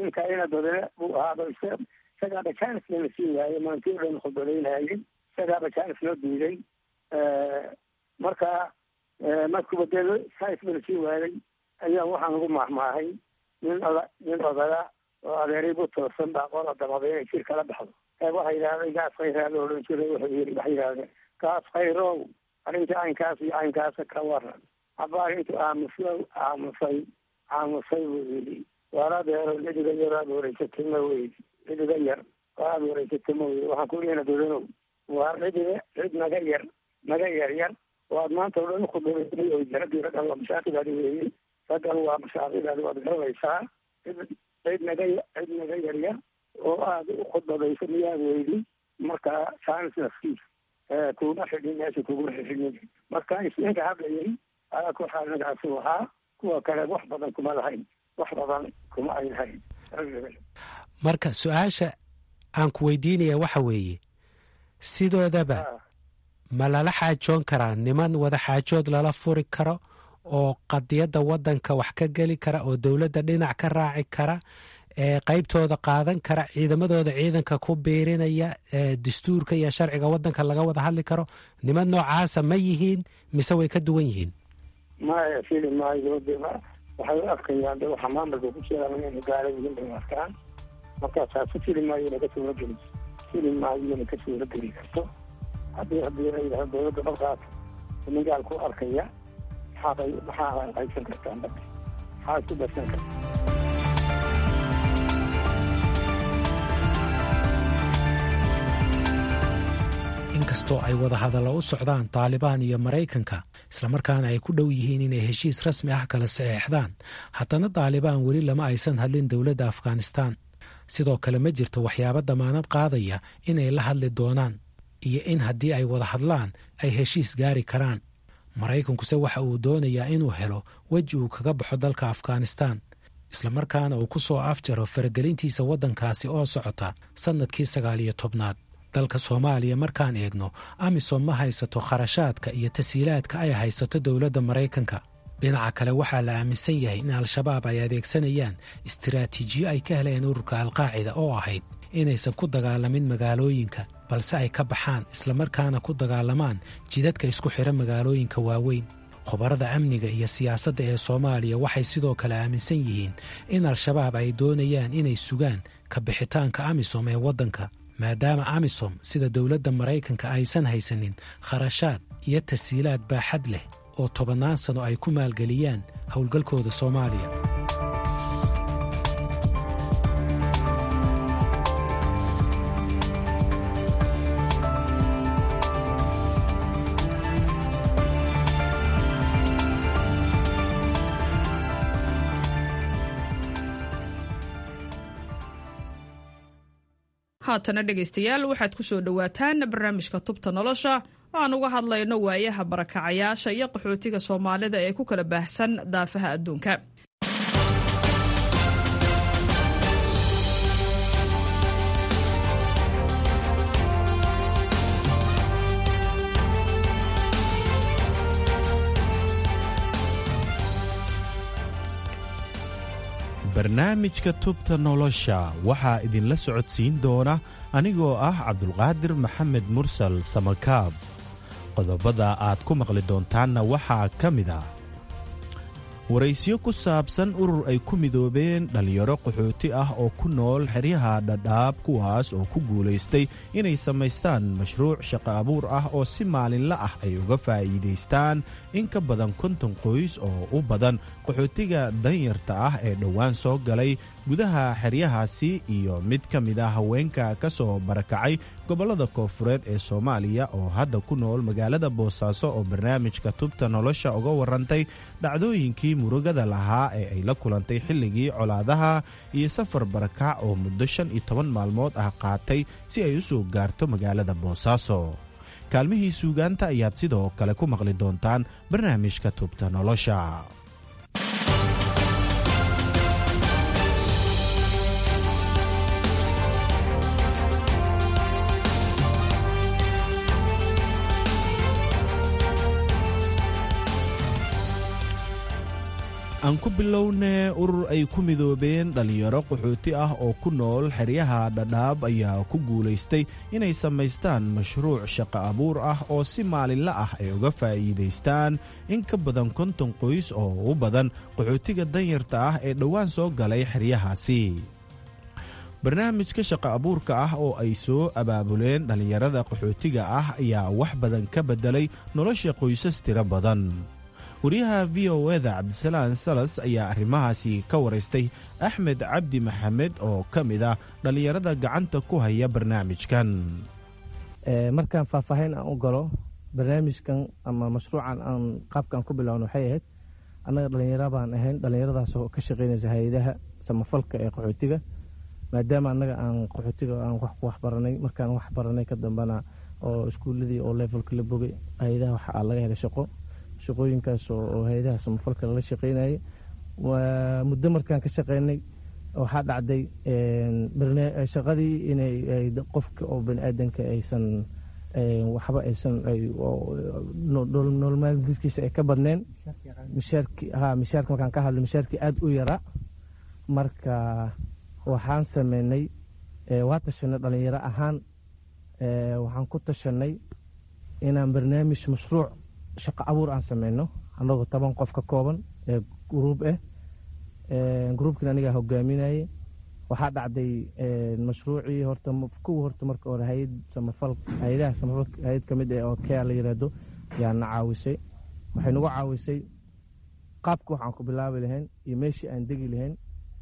isagaaba jaanis lana sii waayey maantii o dhan khudbadaynayay isagaaba jaanis loo diiday. marka markuuba dee jaanis lana sii waayey ayaa waxaan ugu maahmaahay nin odaga oo adeeray bu toosan baa qola damada inay jir kala baxdo. waxay yidhahdeen gaas khayraad oo dhan jiray waxay yidhahdeen gaas khayrow arrinta caynkaas iyo caynkaasa ka waran. haba arrintu aamusay buu yidhi waar adeero cidiga yar aada wareysatay ma weydi cidiga yar oo aada wareysatay ma weydi. waxaan ku leena godanow waa cid naga yar oo aad maanta o dhan ukhudbaysay oo jaradii raggan waa mashaakidaadi weeye. raggan waa mashaakidaadi waad garanaysaa. cid naga yaryar oo aada u khudbadaysa miyaad weydi. marka jaanis nafkiis kuma xidhin meesha kuguma xidhin. marka ninka hadlayay alaa ku xaal nagaasu ahaa. kuwa kale wax badan kuma lahayn kuma ay lahayn. marka su-aasha aan ku weydiinaya waxa weeye sidoodaba ma lala xaajoon karaa niman wada xaajood lala furi karo oo qadiyadda waddanka wax ka geli kara oo dowladda dhinac ka raaci kara ee qaybtooda qaadan kara ciidamadooda ciidanka ku biirinaya dastuurka iyo sharciga waddanka laga wada hadli karo niman noocaasa ma yihiin mise way ka duwan yihiin? maya fili maayo de waxay u arkayaan de waxa maamulka ku jiraan inay gaala yihiin bay arkaan. markaasaasi fili maayo inay ka suura geli karto. haddii la yidhahdo dowladda balqaata nin gaal ku arkaya maxaa haysan kartaan dadka maxaa isku darsan karta. inkastoo ay wada hadallo u socdaan taalibaan iyo maraykanka islamarkaana ay ku dhow yihiin inay heshiis rasmi ah kala saxeexdaan haddana taalibaan weli lama aysan hadlin dowladda afghanistaan. sidoo kale ma jirto waxyaabo damaanad qaadaya inay la hadli doonaan iyo in haddii ay wada hadlaan ay heshiis gaari karaan. maraykankuse waxa uu doonayaa inuu helo weji uu kaga baxo dalka afghanistaan islamarkaana uu ku soo afjaro faragelintiisa waddankaasi oo socota sannadkii 19. dalka soomaaliya markaan eegno amisom ma haysato kharashaadka iyo tashiilaadka ay haysato dowladda maraykanka. dhinaca kale waxaa la aaminsan yahay in al-shabaab ay adeegsanayaan istiraatiijiyo ay ka heleen ururka alqaacida oo ahayd inaysan ku dagaalamin magaalooyinka balse ay ka baxaan islamarkaana ku dagaalamaan jidadka isku xidha magaalooyinka waaweyn. khubarada amniga iyo siyaasadda ee soomaaliya waxay sidoo kale aaminsan yihiin in al-shabaab ay doonayaan inay sugaan ka bixitaanka amisom ee waddanka maadaama amisom sida dowladda maraykanka aysan haysanin kharashaad iyo tashiilaad baaxad leh oo 10 sano ay ku maalgeliyaan howlgalkooda Soomaaliya. haatana dhegaystayaal waxaad ku soo dhowaataan barnaamijka tubta nolosha aan uga hadlayno waayaha barakacayaasha iyo qaxootiga Soomaalida ee ku kala baahsan daafaha adduunka. barnaamijka tubta nolosha waxaa idinla socodsiin doona anigoo ah Cabdulqaadir Maxamed Mursal Samakaab. qodobada aad ku maqli doontaanna waxaa ka mid ah waraysyo ku saabsan urur ay ku midoobeen dhalinyaro qaxooti ah oo ku nool xeryaha Dhadhaab kuwaas oo ku guulaystay inay samaystaan mashruuc shaqo abuur ah oo si maalinle ah ay uga faa'iidaystaan in ka badan 50 qoys oo u badan qaxootiga danyarta ah ee dhowaan soo galay gudaha xeryahaasi iyo mid ka mid ah haweenka ka soo barakacay gobollada koonfureed ee Soomaaliya oo hadda ku nool magaalada Boosaaso oo barnaamijka tubta nolosha uga warantay dhacdooyinkii murugada lahaa ee ay la kulantay xilligii colaadaha iyo safar barakac oo muddo 15 maalmood ah qaatay si ay u soo gaarto magaalada Boosaaso. kaalmihii suugaanta ayaad sidoo kale ku maqli doontaan barnaamijka tubta nolosha. aan ku bilownee urur ay ku midoobeen dhalinyaro qaxooti ah oo ku nool xeryaha Dhadhaab ayaa ku guulaystay inay samaystaan mashruuc shaqo abuur ah oo si maalinle ah ay uga faa'iidaystaan in ka badan 50 qoys oo u badan qaxootiga danyarta ah ee dhowaan soo galay xeryahaasi. barnaamijka shaqo abuurka ah oo ay soo abaabuleen dhalinyarada qaxootiga ah ayaa wax badan ka bedelay nolosha qoysas tiro badan. wariyaha VOA-da Cabdisalaan Salas ayaa arrimahaasi ka waraystay Axmed Cabdi Maxamed oo ka mid ah dhalinyarada gacanta ku haya barnaamijkan. markaan faahfaahin aan u galo barnaamijkan ama mashruucan aan qaabkaan ku bilowno waxay ahayd annaga dhalinyaro baan ahayn dhalinyaradaas oo ka shaqaynaysa hay'adaha samafalka ee qaxootiga maadaama annaga aan qaxootiga aan wax baranay markaan wax baranay ka dambana oo iskuuladii oo levelka la bogay hay'adaha waxa laga helay shaqooyinkaas oo hay'adaha samafalka la shaqeynayay muddo markaan ka shaqeynay waxaa dhacday shaqadii inay qofka oo bani'aadanka aysan waxba aysan nolol maalmeedkiisa ay ka badneen mishaarka markaan ka hadlay mishaarkii aad u yaraa marka waxaan sameynay waa tashanay dhalinyaro ahaan waxaan ku tashanay inaan barnaamij mashruuc shaqo abuur aan sameyno annagoo 10 qof ka kooban ee gruub ah gruubkan aniga hogaaminayay waxaa dhacday mashruucii horta marka hore hay'adaha samafalka hay'ad kamid ah oo care la yiraahdo yaa na caawisay waxay nagu caawisay qaabka waxaan ku bilaabi lahayn iyo meeshii aan degi lahayn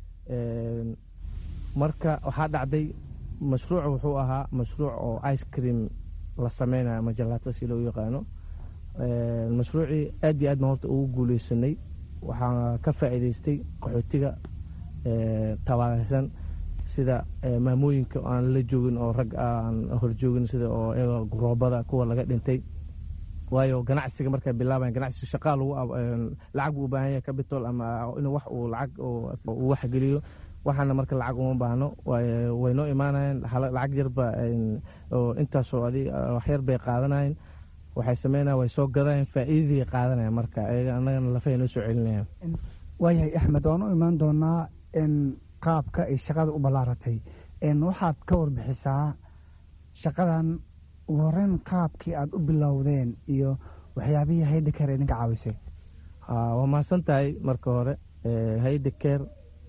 marka waxaa dhacday mashruuc wuxuu ahaa mashruuc oo ice cream la sameynayo ama jalaato si loo yaqaano mashruucii aad iyo aad baan horta ugu guuleysanay waxaa ka faa'iidaystay qaxootiga tabaaraysan sida maamooyinka aan la joogin oo rag aan horjoogin sida oo roobada kuwa laga dhintay waayo ganacsiga markay bilaabayaan ganacsiga shaqaa lacag buu u baahan yahay capital ama inuu wax uu lacag uu wax geliyo waxaana marka lacag uma baahno way noo imaanayeen lacag yarba oo intaasoo waxyar bay qaadanayeen waxay sameynayaan way soo gadayeen faa'iidadii qaadanayaan marka ayaga annagana lafahay noo soo celinayaan waayahay axmed waan u imaan doonaa qaabka ay shaqada u ballaaratay waxaad ka warbixisaa shaqadan ugu horeyn qaabkii aad u bilowdeen iyo waxyaabihii hayda keer idinka caawisay waa mahadsan tahay marka hore hayda keer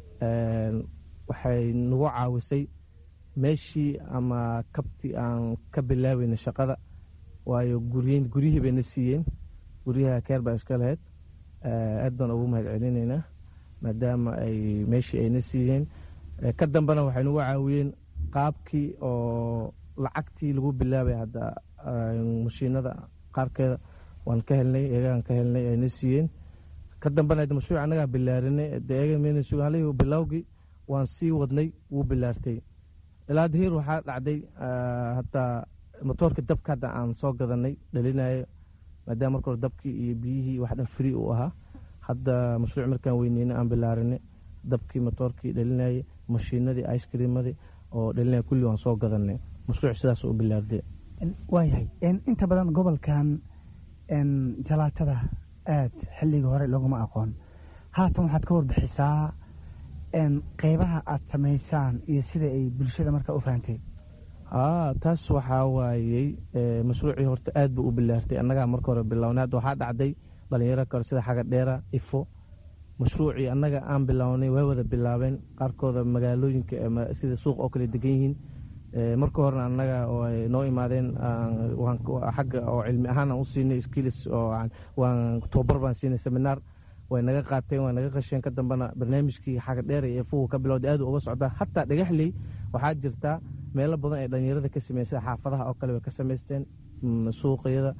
waxay nagu caawisay meeshii ama kabtii aan ka bilaaweyna shaqada waayo guryihii bayna siiyeen guryaha keer baa iska lahayd aad baan ugu mahad celinaynaa maadaama ay meeshii ayna siiyeen ka dambena waxay nagu caawiyeen qaabkii oo lacagtii lagu bilaabay hadda mashiinada qaarkeeda waan ka helnay eegaan ka helnay ayna siiyeen ka dambena mashruuc annagaa bilaarinay eega bilowgii waan sii wadnay wuu bilaartay ilaa dahiir waxaa dhacday hataa motoorka dabka hadda aan soo gadanay dhalinayo maadaama marka hore dabkii iyo biyihii wax dhan free uu ahaa hadda mashruuc markaan weyneyna aan bilaarinay dabkii motoorkii dhalinayay mashiinadii ice creamadii oo dhalinaya kulli waan soo gadanay mashruuc sidaas u bilaarday waayahay inta badan gobolkan jalaatada aad xilligii hore looguma aqoon haatan waxaad ka warbixisaa qeybaha aad samaysaan iyo sida ay bulshada markaa u fahantay taas waxaa waayey mashruucii horta aad buu u bilaartay annagaa marka hore bilownay hadda waxaa dhacday dhalinyaro kale sida xaga dheera ifo mashruucii annaga aan bilownay way wada bilaabeen qaarkooda magaalooyinka sida suuq oo kale degan yihiin marka horena annaga noo imaadeen xagga oo cilmi ahaan aan u siinay skills oo waan tababar baan siinay seminar way naga qaateen way naga qasheen ka dambena barnaamijkii xaga dheer iyo fuhu ka bilowday aad uga socdaa hataa dhagaxley waxaa jirtaa meelo badan ay dhalinyarada ka sameeyeen sida xaafadaha oo kale way ka samaysteen suuqyada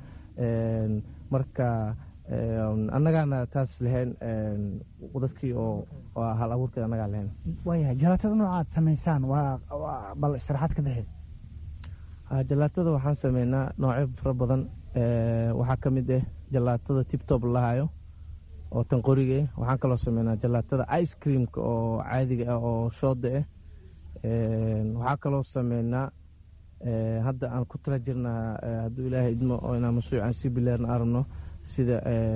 marka annagaana taas lahayn dadkii oo hal abuurkeeda annagaa lahayn waayahay jalaatada nooca aad samaysaan bal sharaxaad ka bixi jalaatada waxaan sameynaa noocyo fara badan waxaa ka mid ah jalaatada tibtob lahayo oo tan qoriga ah waxaan kaloo sameynaa jalaatada ice creamka oo caadiga ah oo shooda ah waxaa kaloo sameynaa hadda aan ku tala jirnaa hadduu ilaahay idmo oo inaan mashruuc aan sii bilaarna arabno sida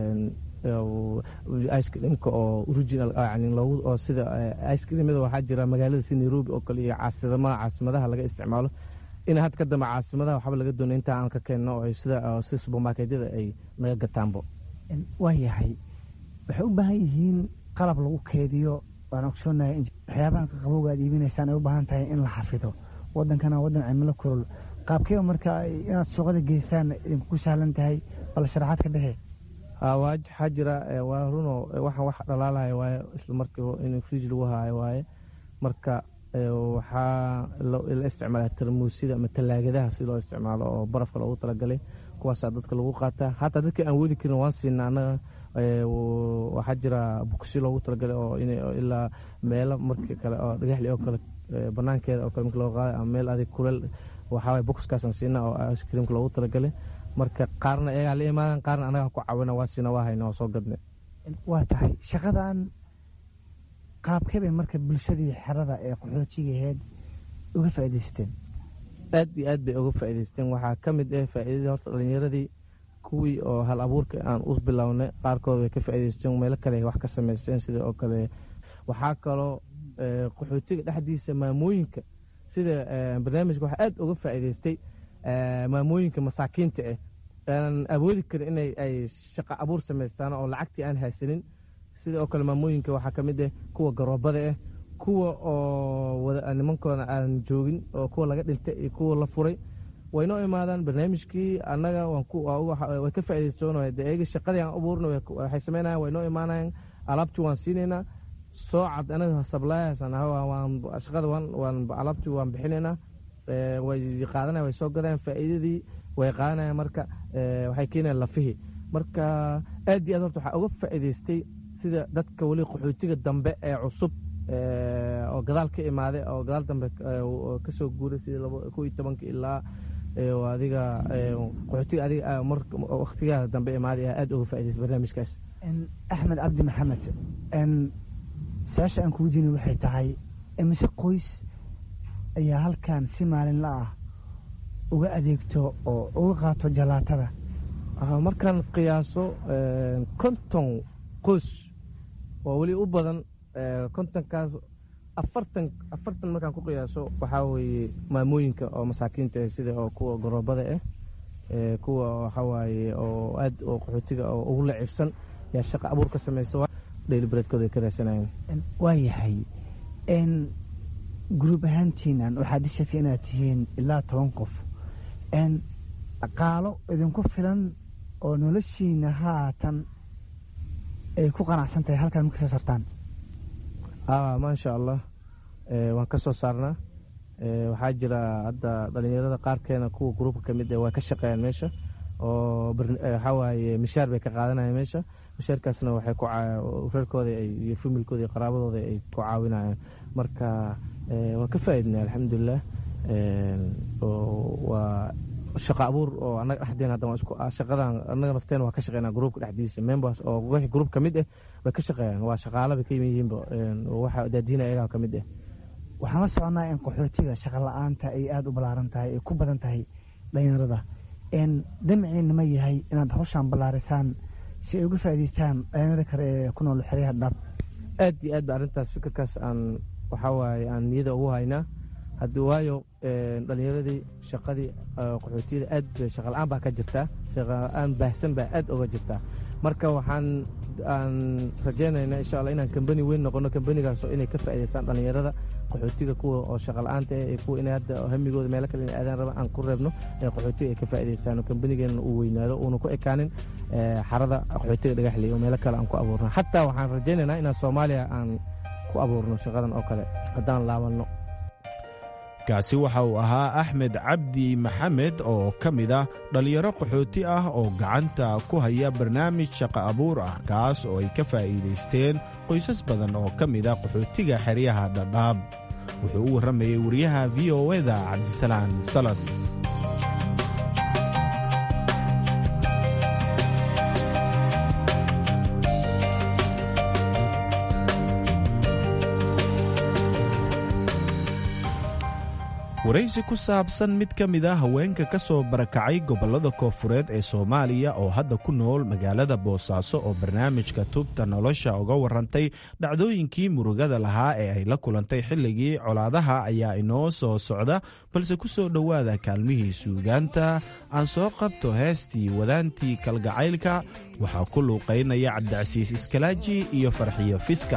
ice creamka oo original oo sida ice creamada waxaa jira magaalada si Nairobi oo kale iyo caasimadaha laga isticmaalo in had ka dama caasimadaha waxba laga doonay inta aan ka keenno oo sida supermarketyada ay naga gataanbo waayahay waxay u baahan yihiin qalab lagu keediyo waan ogsoonahay waxyaabaha qabowga aad iibinaysaan ay u baahan tahay in la xafido wadankana wadan cimilo kulul qaabkeeba marka inaad suuqada geysaan idinku sahlan tahay bal sharaxaad ka bixi waxaa jira waa runo waxaan wax dhalaalaya waaye isla markiiba in fridge lagu haayo waaye marka waxaa la isticmaala tarmuusida ama talaagadaha si loo isticmaalo oo barafka loogu talagalay kuwaasaa dadka lagu qaataa hataa dadkii aan woodi karin waan siinaa annaga waxaa jira buksi loogu talagalay oo ilaa meelo markii kale oo dhagaxli oo kale banaankeeda oo kale markii loo qaaday ama meel adig kuleel waxaa boxkaasaan siinaa oo ice creamka loogu talagalay marka qaarna iyagaa la imaadan qaarna anagaa ku caawina waa siina waa hayna waa soo gadne waa tahay shaqadan qaabkebay marka bulshadii xerada ee qaxootiga ahayd uga faa'iidaysteen aad iyo aad bay uga faa'iidaysteen waxaa ka mid ah faa'iidadii horta dhalinyaradii kuwii oo hal abuurka aan u bilownay qaarkood way ka faa'iidaysteen meelo kale ay wax ka samaysteen sida oo kale waxaa kaloo qaxootiga dhexdiisa maamooyinka sida barnaamijka waxaa aad uga faa'iidaystay maamooyinka masaakiinta ah aanan awoodi karin inay ay shaqo abuur samaystaan oo lacagtii aan haysanin sida oo kale maamooyinka waxaa ka mid ah kuwa garoobada ah kuwa oo nimankoona aan joogin oo kuwa laga dhintay iyo kuwa la furay waynoo imaadaan barnaamijkii annaga way ka faa'iidaystoon ayaga shaqadii aan abuurna waxay samaynayaan waynoo imaanayaan alaabtii waan siinaynaa soo cad anaga sablaayaasan shaqada alaabtii waan bixinaynaa way qaadanayaan way soo gadayaan faa'iidadii way qaadanayaan marka waxay keenayaan lafihii marka aad iyo aad horta waxaa uga faa'iidaystay sida dadka weli qaxootiga dambe ee cusub oo gadaal ka imaaday oo gadaal dambe ka soo guuray sida 11 ilaa adiga qaxootiga adiga waqtigaada dambe imaaday aad uga faa'iidaystay barnaamijkaas axmed cabdi maxamed su-aasha aan kugu jirin waxay tahay mise qoys ayaa halkan si maalinla ah uga adeegto oo uga qaato jalaatada? markaan qiyaaso 50 qoys oo weli u badan 50kaas 40 markaan ku qiyaaso waxaa weeye maamooyinka oo masaakiinta sida oo kuwa goroobada kuwa waxaa waaye oo aad oo qaxootiga oo ugu lacibsan yaa shaqo abuur ka samaysto daily breadkooda ka raadsanayaan. waa yahay gruub ahaantiinan waxaad sheegtay inaad tihiin ilaa 10 qof dhaqaalo idinku filan oo noloshiina haatan ay ku qanacsan tahay halkaan ma ka soo saartaan? maasha allah waan ka soo saarnaa. waxaa jira hadda dhalinyarada qaarkeena kuwa gruubka ka mid waa ka shaqeeyaan meesha oo waxaa waaye mishaar bay ka qaadanayaan meesha. mishaarkaasna waxay ku reerkooda iyo familkooda iyo qaraabadooda ay ku caawinayaan. marka waan ka faa'iidnay alxamdulilah. waa shaqo abuur oo annaga dhexdeena hadda waan isku shaqadan annaga nafteena waa ka shaqeynaa gruubka dhexdiisa. members oo wixii gruub ka mid way ka shaqeeyaan. waa shaqaale bay ka yihiinba waxa daadiina iyagaa ka mid waxaan la soconaa in qaxootiga shaqo la'aanta ay aad u ballaaran tahay ay ku badan tahay dhalinyarada. damciina ma yahay inaad hawshaan ballaarisaan si ay uga faa'iidaystaan dhalinyarada kale ee ku nool xeryaha dhab? aad iyo aad ba arrintaas fikirkaas aan waxaa waaye aan niyada ugu haynaa. haddii waayo dhalinyaradii shaqadii qaxootiyada aad shaqa la'aan baa ka jirtaa. shaqa la'aan baahsan baa aad uga jirtaa. marka waxaan rajaynaynaa insha allah inaan kambani weyn noqono. kambanigaasoo inay ka faa'iidaystaan dhalinyarada qaxootiga kuwa oo shaqa la'aanta kuwa inay hadda hamigooda meelo kale inay aadaan rabaan aan ku reebno ee qaxootiga ay ka faa'iidaystaan oo kambanigeenna uu weynaado uuna ku ekaanin xarada qaxootiga dhagaxley oo meelo kale aan ku abuurno. xataa waxaan rajaynaynaa inaan soomaaliya aan ku abuurno shaqadan oo kale haddaan laabanno. kaasi waxa uu ahaa axmed cabdi maxamed oo ka mid ah dhallinyaro qaxooti ah oo gacanta ku haya barnaamij shaqo abuur ah kaas oo ay ka faa'iidaysteen qoysas badan oo ka mid ah qaxootiga xeryaha dhadhaab. wuxuu u warramayey wariyaha v o eda cabdisalaan salas. waraysi ku saabsan mid ka mid a haweenka ka soo barakacay gobollada koofureed ee soomaaliya oo hadda ku nool magaalada boosaaso oo barnaamijka tubta nolosha uga warrantay dhacdooyinkii murugada lahaa ee ay la kulantay xilligii colaadaha ayaa inoo soo socda. balse ku soo dhowaada kaalmihii suugaanta. aan soo qabto heestii wadaantii kalgacaylka waxaa ku luuqaynaya cabdicasiis iskalaaji iyo farxiyo fiska.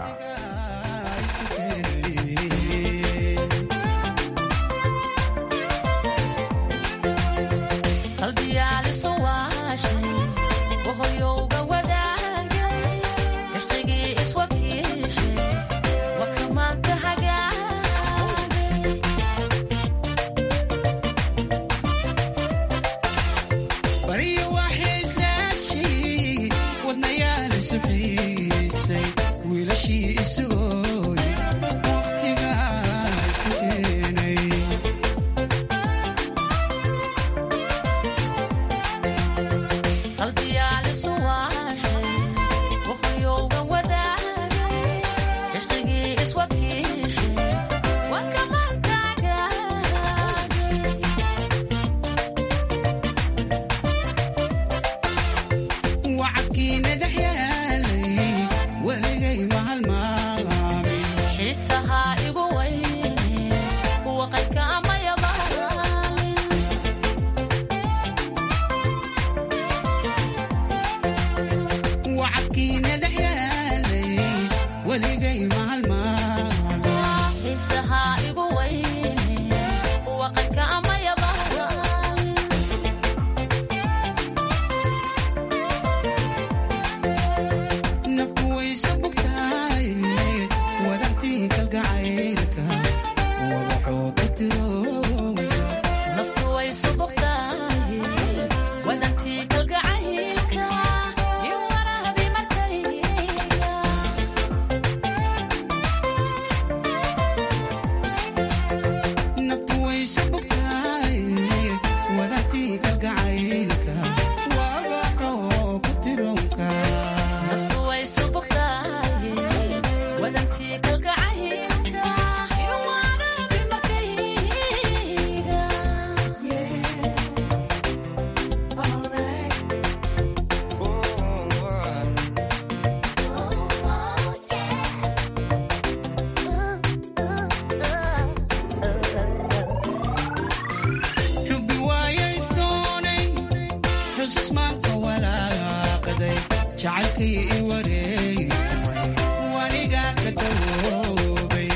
xususmaanka walaaqday jacaylkii i wareey waniga ka dawoobay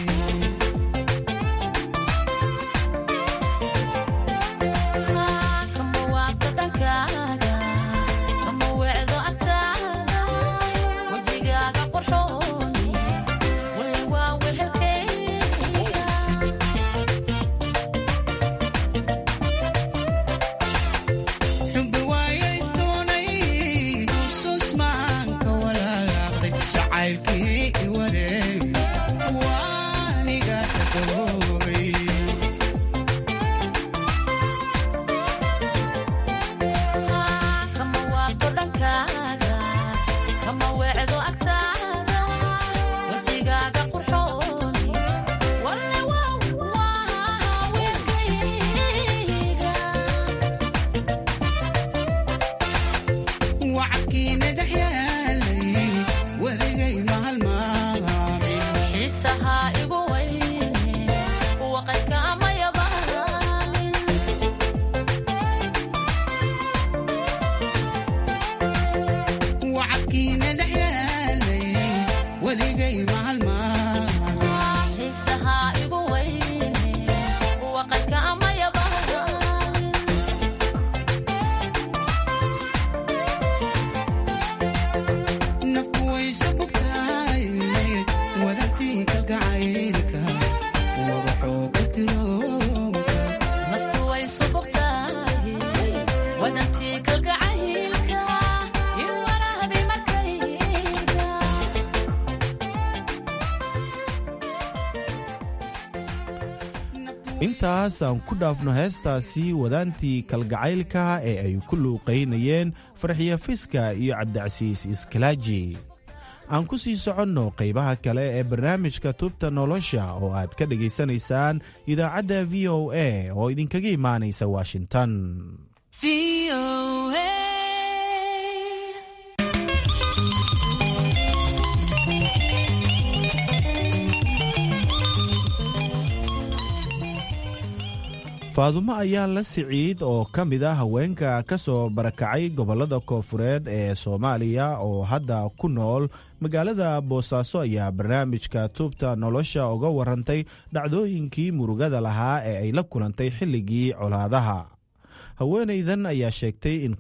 kama waabta dhankaaga kama wecdo agtaada wejigaaga qurxooni wali waa wehelkeyga xubbi waayaysdoonay xususmaanka walaaqday jacaylkii i wareey waniga ka dawoobay kama waabto dhankaaga kama wecdo agtaada wejigaaga qurxooni wali waa wehelkeyga wacadkiina dhex yaalay weligay mahalmaamin xiisahaa igu weyne waqadka ama yabaalin wacadkiina dhex yaalay weligay mahalmaamin xiisahaa igu weyne waqadka ama yabaalin nafku wayse bogtaay wadatii kalgacaylka wadaxoo ka tiroonka naftu way subugtahay wadantii kalgacaylka iyo warahabi markayga intaas aan ku dhaafno heestaasi wadaantii kalgacaylka ee ay ku luuqaynayeen farxiya fiska iyo cabdicasiis iskalaaji aan ku sii soconno qaybaha kale ee barnaamijka tubta nolosha oo aad ka dhegaysanaysaan idaacadda v o a oo idinkaga imaanaysa washington faadumo ayaa la siciid oo ka mid ah haweenka ka soo barakacay gobollada koofureed ee soomaaliya oo hadda ku nool magaalada boosaaso ayaa barnaamijka tuubta nolosha uga warantay dhacdooyinkii murugada lahaa ee ay la kulantay xilligii colaadaha haweenaydan ayaa sheegtay in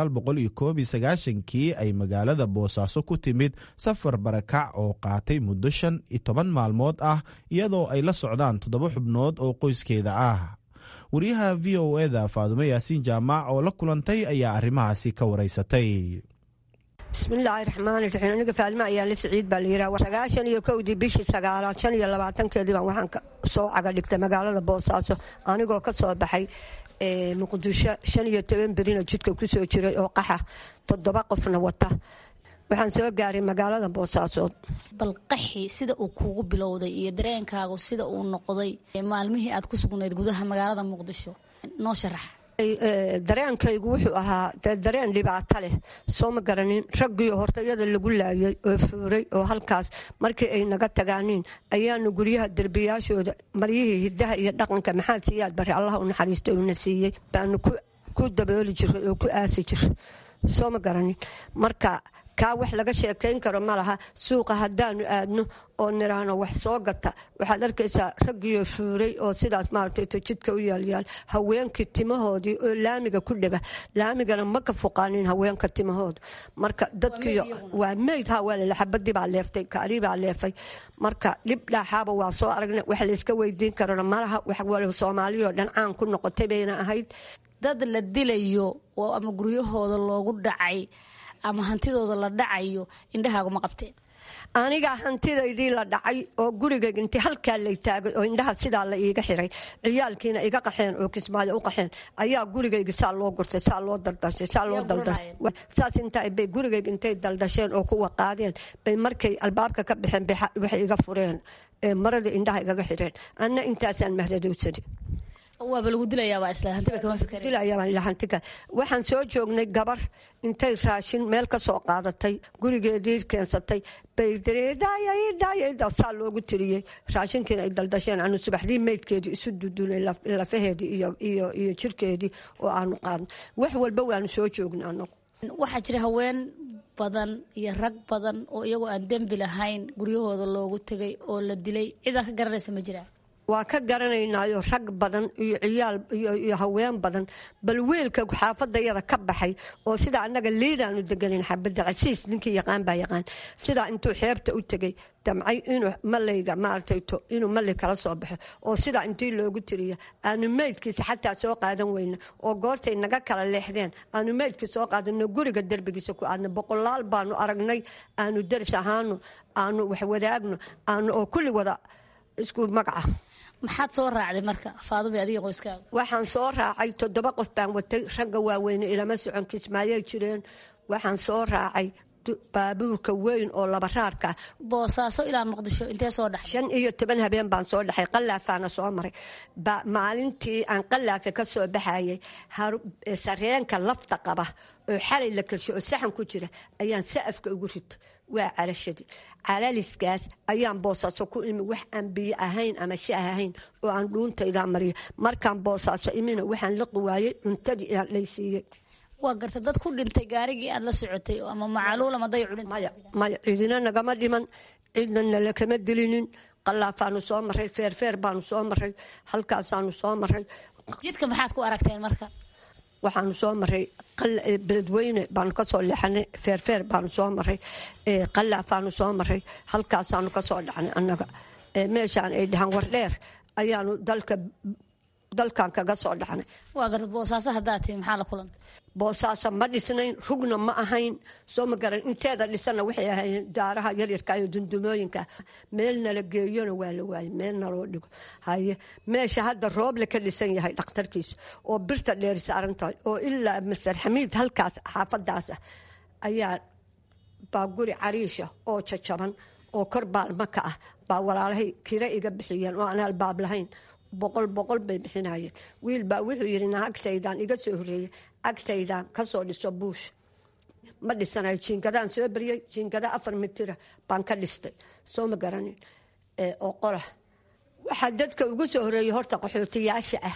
kii ay magaalada boosaaso ku timid safar barakac oo qaatay muddo 15 maalmood ah iyadoo ay la socdaan 7 xubnood oo qoyskeeda ah wariyaha v o eda faadumo yaasiin jaamac oo la kulantay ayaa arrimahaasi ka waraysatay bismillaahi raxmaani raxiim aniga faadma ayaan la siciid baa la yidhaha 91dii bishii 9 baan waxaan soo caga dhigtay magaalada boosaaso anigoo ka soo baxay muqdisho 15 berina jidka ku soo jiray oo qaxa 7 qofna wata waxaan soo gaaray magaalada boosaaso bal qaxi sida uu kuugu bilowday iyo dareenkaagu sida uu noqday maalmihii aad ku sugnayd gudaha magaalada muqdisho noo sharax dareenkaygu wuxuu ahaa dareen dhibaato leh soo ma garanin raggiio hortayada lagu laayay oo fuuray oo halkaas markii ay naga tagaaniin ayaanu guryaha derbiyaashooda maryihii hidaha iyo dhaqanka maxaad siiyaad bari allah u naxariisto uuna siiyey baanu ku dabooli jiray oo ku aasi jiray soo ma garanin marka kaa wax laga sheekayn karo ma laha suuqa haddaanu aadno oo niraano wax soo gata waxaad arkaysaa raggiyo fuuray oo sidaas maaragtay jidka u yaalyaal haweenkii timahoodii oo laamiga ku dhega laamigana ma ka fuqaanin haweenka timahoodu marka dadkiyo waa meyd hawaalala xabadii baa leeftay kaalii baa leefay marka dhib dhaaxaaba waa soo aragnay wax layska weydiin karona malaha wax waliba soomaaliyoo dhan caan ku noqotay bayna ahayd dad la dilayo oo ama guryahooda loogu dhacay ama hantidooda la dhacayo indhahaaguma qabteen aniga hantidaydii la dhacay oo gurigayga intii halkaa lay taagay oo indhaha sidaa la iiga xiray ciyaalkiina iga qaxeen oo kismaayo u qaxeen ayaa gurigayga saa loo gurtay saa loo daldashay saa loo daldashay saas intaa bay gurigayga intay daldasheen oo kuwa qaadeen bay markay albaabka ka baxeen waxay iga fureen marada indhaha igaga xireen anna intaasaan mahdadowsaday waaba lagu dilayaabaa isla hantiba kama fikireen dilayaabaan ila hantiga waxaan soo joognay gabar intay raashin meel ka soo qaadatay gurigeedii keensatay baydareedaayayda saa loogu tiriyey raashinkiina ay daldasheen aanu subaxdii meydkeedii isu dudunay lafaheedii iyo jirkeedii oo aanu qaadno wax walba waanu soo joognay anagu waxaa jira haween badan iyo rag badan oo iyagoo aan dembi lahayn guryahooda loogu tegay oo la dilay cidaa ka garanaysa ma jiraan waa ka garanaynaayo rag badan iyo ciyaal iyo haween badan bal wiilka xaafadayada ka baxay oo sida annaga liidaanu deganin xabadda casiis ninkii yaqaan baa yaqaan sidaa intuu xeebta u tegey damcay inuu malayga maartayto inuu malay kala soo baxo oo sidaa intii loogu tiriya aanu meydkiisa xataa soo qaadan weyna oo goortay naga kala leexdeen aanu meydkii soo qaadano guriga derbigiisa ku aadna boqolaal baanu aragnay aanu daris ahaano aanu wax wadaagno aanu oo kulli wada isku magaca maxaad soo raacday marka Faadimo adiga qoyskaaga waxaan soo raacay 7 qof baan watay ragga waaweyn ilama socon kismaayay jireen waxaan soo raacay baabuurka weyn oo laba raarka Boosaaso ilaa Muqdisho intee soo dhaxay 15 habeen baan soo dhaxay qallaafaana soo maray maalintii aan qallaafa ka soo baxayay sareenka lafta qaba oo xalay la kalsho oo saxan ku jira ayaan saafka ugu ritay waa calashadii calaliskaas ayaan Boosaaso ku imi wax aan biyo ahayn ama shaah ahayn oo aan dhuuntayda mariyo markaan Boosaaso imina waxaan la qawaayay cuntadii la siiyay waa garta dad ku dhintay gaarigii aad la socotay ama macaluul ama dayac dhintay maya cidina nagama dhiman cidna la kama dilinin qallaafaanu soo maray feer baanu soo maray halkaasaanu soo maray jidka maxaad ku aragteen marka waxaanu soo maray beledweyne baanu ka soo leexanay feer baanu soo maray qallaafaanu soo maray halkaasaanu ka soo dhacnay annaga meeshaan ay dhahan wardheer ayaanu dalkan kaga soo dhaxnay waa garad Boosaaso hadaatay maxaa la kulantay Boosaaso ma dhisnayn rugna ma ahayn soo ma garan inteeda dhisana waxay ahaayeen daaraha yaryarka iyo dundumooyinka meelna la geeyona waa la waayay meelna loo dhigo haye meesha hadda roob la ka dhisan yahay dhakhtarkiisa oo birta dheer saaran tahay oo ilaa Masar Xamiid halkaas xaafadaas ayaa baaguri cariisha oo jajaban oo kor baalmaka ah baa walaalahay kira iga bixiyeen oo aan albaab lahayn boqol bay bixinayeen wiil baa wuxuu yiri naagtaydan iga soo horeeyay agtaydan ka soo dhiso buush ma dhisanayo jiingadaan soo bariyay jiingada 4 mitir baan ka dhistay soo ma garanin oo qora waxa dadka ugu soo horeeyay horta qaxootiyaasha ah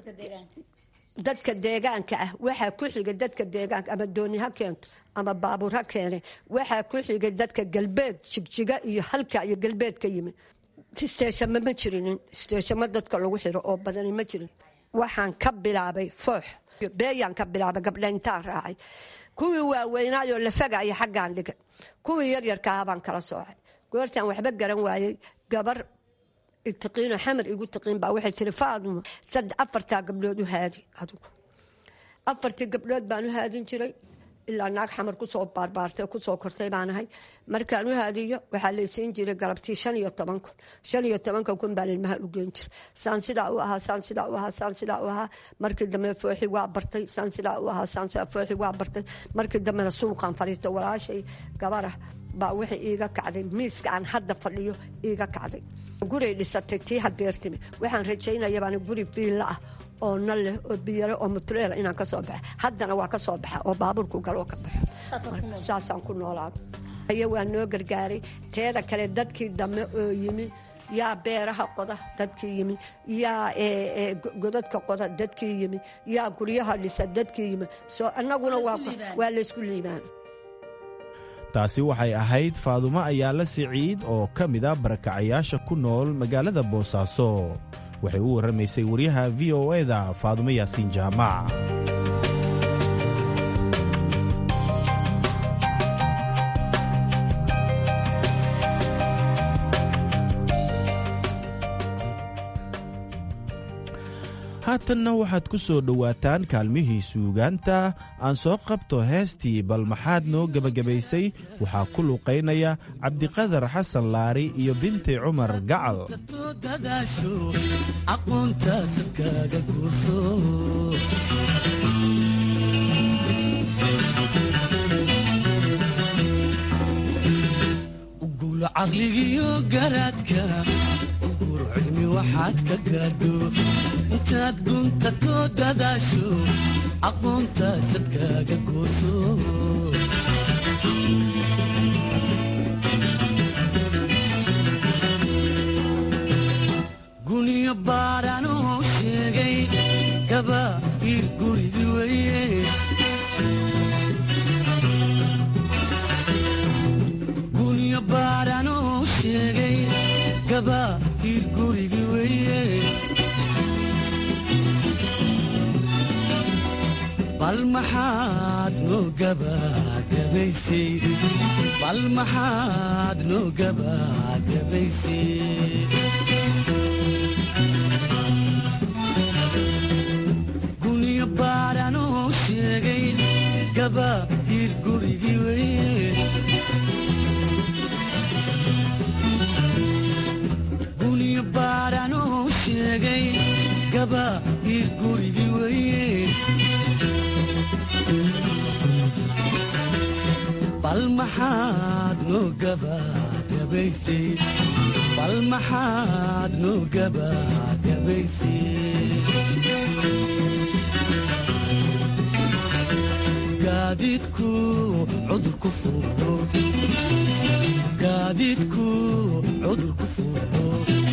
dadka deegaanka ah waxa ku xiga dadka deegaanka ama dooni ha keento ama baabuur ha keenay waxa ku xiga dadka galbeed jigjiga iyo halka iyo galbeed ka yimid isteeshama ma jirin isteeshama dadka lagu xiro oo badan ma jirin waxaan ka bilaabay foox beeyaan ka bilaabay gabdhayntaan raacay kuwii waaweynaayo la fagaya xaggaan dhigay kuwii yaryarka ah baan kala soocay goortaan waxba garan waayay gabar itqiino xamar igu taqin baa waxay tiri Faadimo 4 gabdhood u haadi adigu 4 gabdhood baan u haadin jiray ilaa naag xamar ku soo baarbaartay ku soo kortay baanahay markaan u haadiyo waxa la siin jiray galabtii 15 kun baa ilmaha u geen jiray saan sida u ahaa markii dambe fooxi waa bartay saan sida u ahaa saan sida fooxi waa bartay markii dambe suuqan fariistay walaashay gabara baa wixii iiga kacday miiska aan hadda fadhiyo iiga kacday guri dhisatay tii hadeertimi waxaan rajaynayaa baan guri fiila ah oo nale oo biyaro oo mutleela inaan ka soo baxo haddana waa ka soo baxa oo baabuurku galo ka baxo saasaan ku noolaado ayaa waa noo gargaaray teeda kale dadkii dambe oo yimi yaa beeraha qoda dadkii yimi yaa godadka qoda dadkii yimi yaa guryaha dhisa dadkii yimi soo annaguna waa la isku liibaan taasi waxay ahayd Faadimo Ayaala Siciid oo ka mid ah barakacayaasha ku nool magaalada Boosaaso waxay u waramaysay wariyaha VOA-da Faadimo Yaasiin Jaamac haatanna waxaad ku soo dhowaataan kaalmihii suugaanta aan soo qabto heestii bal maxaad noo gebagabaysay waxaa ku luqaynaya cabdiqadar xasan laari iyo binti cumar gacal ugulo caqligiyo garaadka ugur cilmi waxaad ka gaadho intaad gunta too dadaasho aqoonta sadkaaga gooso guniyo baadhanoo sheegay gabaa'ir gurigi weye guniyo baadhanoo sheegay gabaa'ir gurigi weye bal maxaad noo gabagabaysay bal maxaad noo gabagabaysay guniyo baadhanoo sheegay gabaa'ir gurigi weye guniyo baadhanoo sheegay gabaa'ir gurigi weye bal maxaad noo gabagabaysay bal maxaad noo gabagabaysay gaadiidku cudur ku fuulo gaadiidku cudur ku fuulo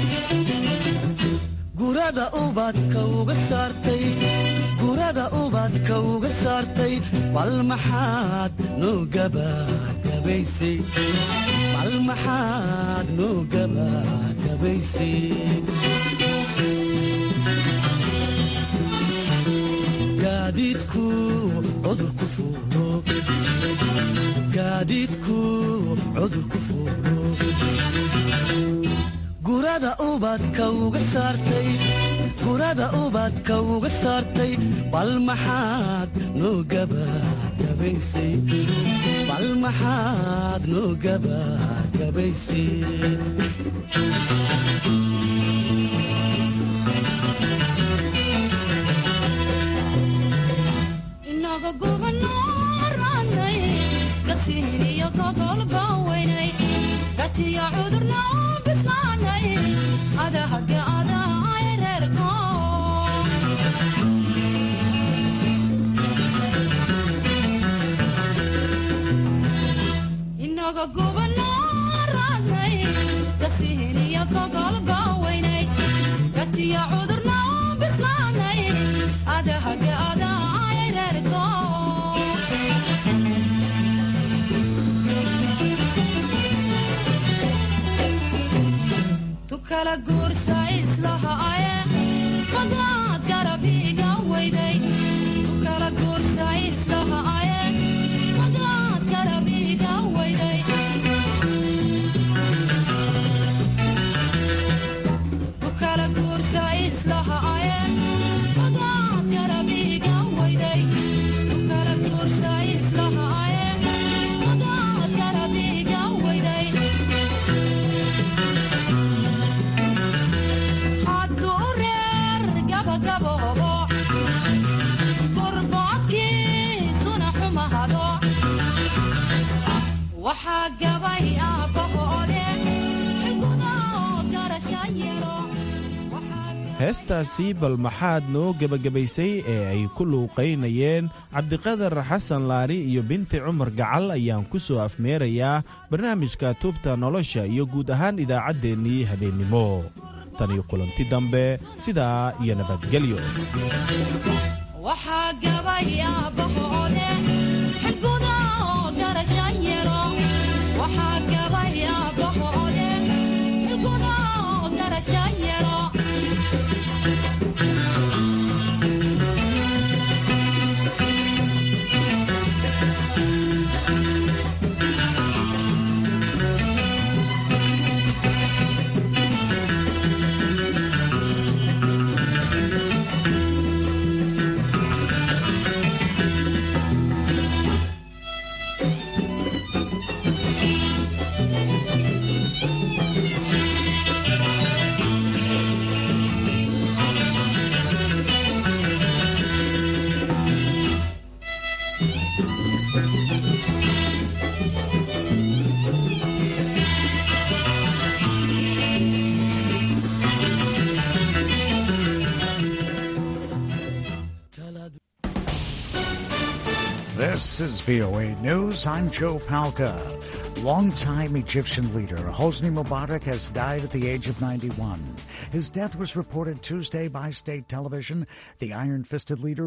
gurada ubadka uga saartay gurada ubadka uga saartay bal maxaad noo gabagabaysay bal maxaad noo gabagabaysay gaadiidku cudur ku fuulo gaadiidku cudur ku fuulo gurada ubadka uga saartay gurada ubadka uga saartay bal maxaad noo gabagabaysay bal maxaad noo gabagabaysay inaga gubanaranay gasiiniyo gogolba weynay gajiyo cudurna bislaanay adahaga adaayreerko inaga gubanaranay gasiiniyo gogolba weynay gajiyo cudurna bislaanay adahaga adaayreerko tukala guursa islahaaye qadaad garabiga weyday tukala guursa islahaaye qadaad garabiga weyday tukala guursa islahaaye qadaad garabiga weyday tukala guursa islahaaye qadaad garabiga weyday gurboodkiisuna xumahado waxaa gabay aabbahoode xilgudoo garasha yaro heestaasi bal maxaad noo gebagabaysay ee ay ku luuqaynayeen cabdiqadar xasan laari iyo binti cumar gacal ayaan ku soo afmeerayaa barnaamijka tubta nolosha iyo guud ahaan idaacaddeenii habeennimo tan iyo kulanti dambe sidaa iyo nabadgelyo waxaa gabay aabbahoode xilgudoo garasha yaro waxaa gabay aabbahoode xilgudoo garasha yaro This is VOA News. I'm Joe Palca. Longtime Egyptian leader Hosni Mubarak has died at the age of 91. His death was reported Tuesday by state television. The iron-fisted leader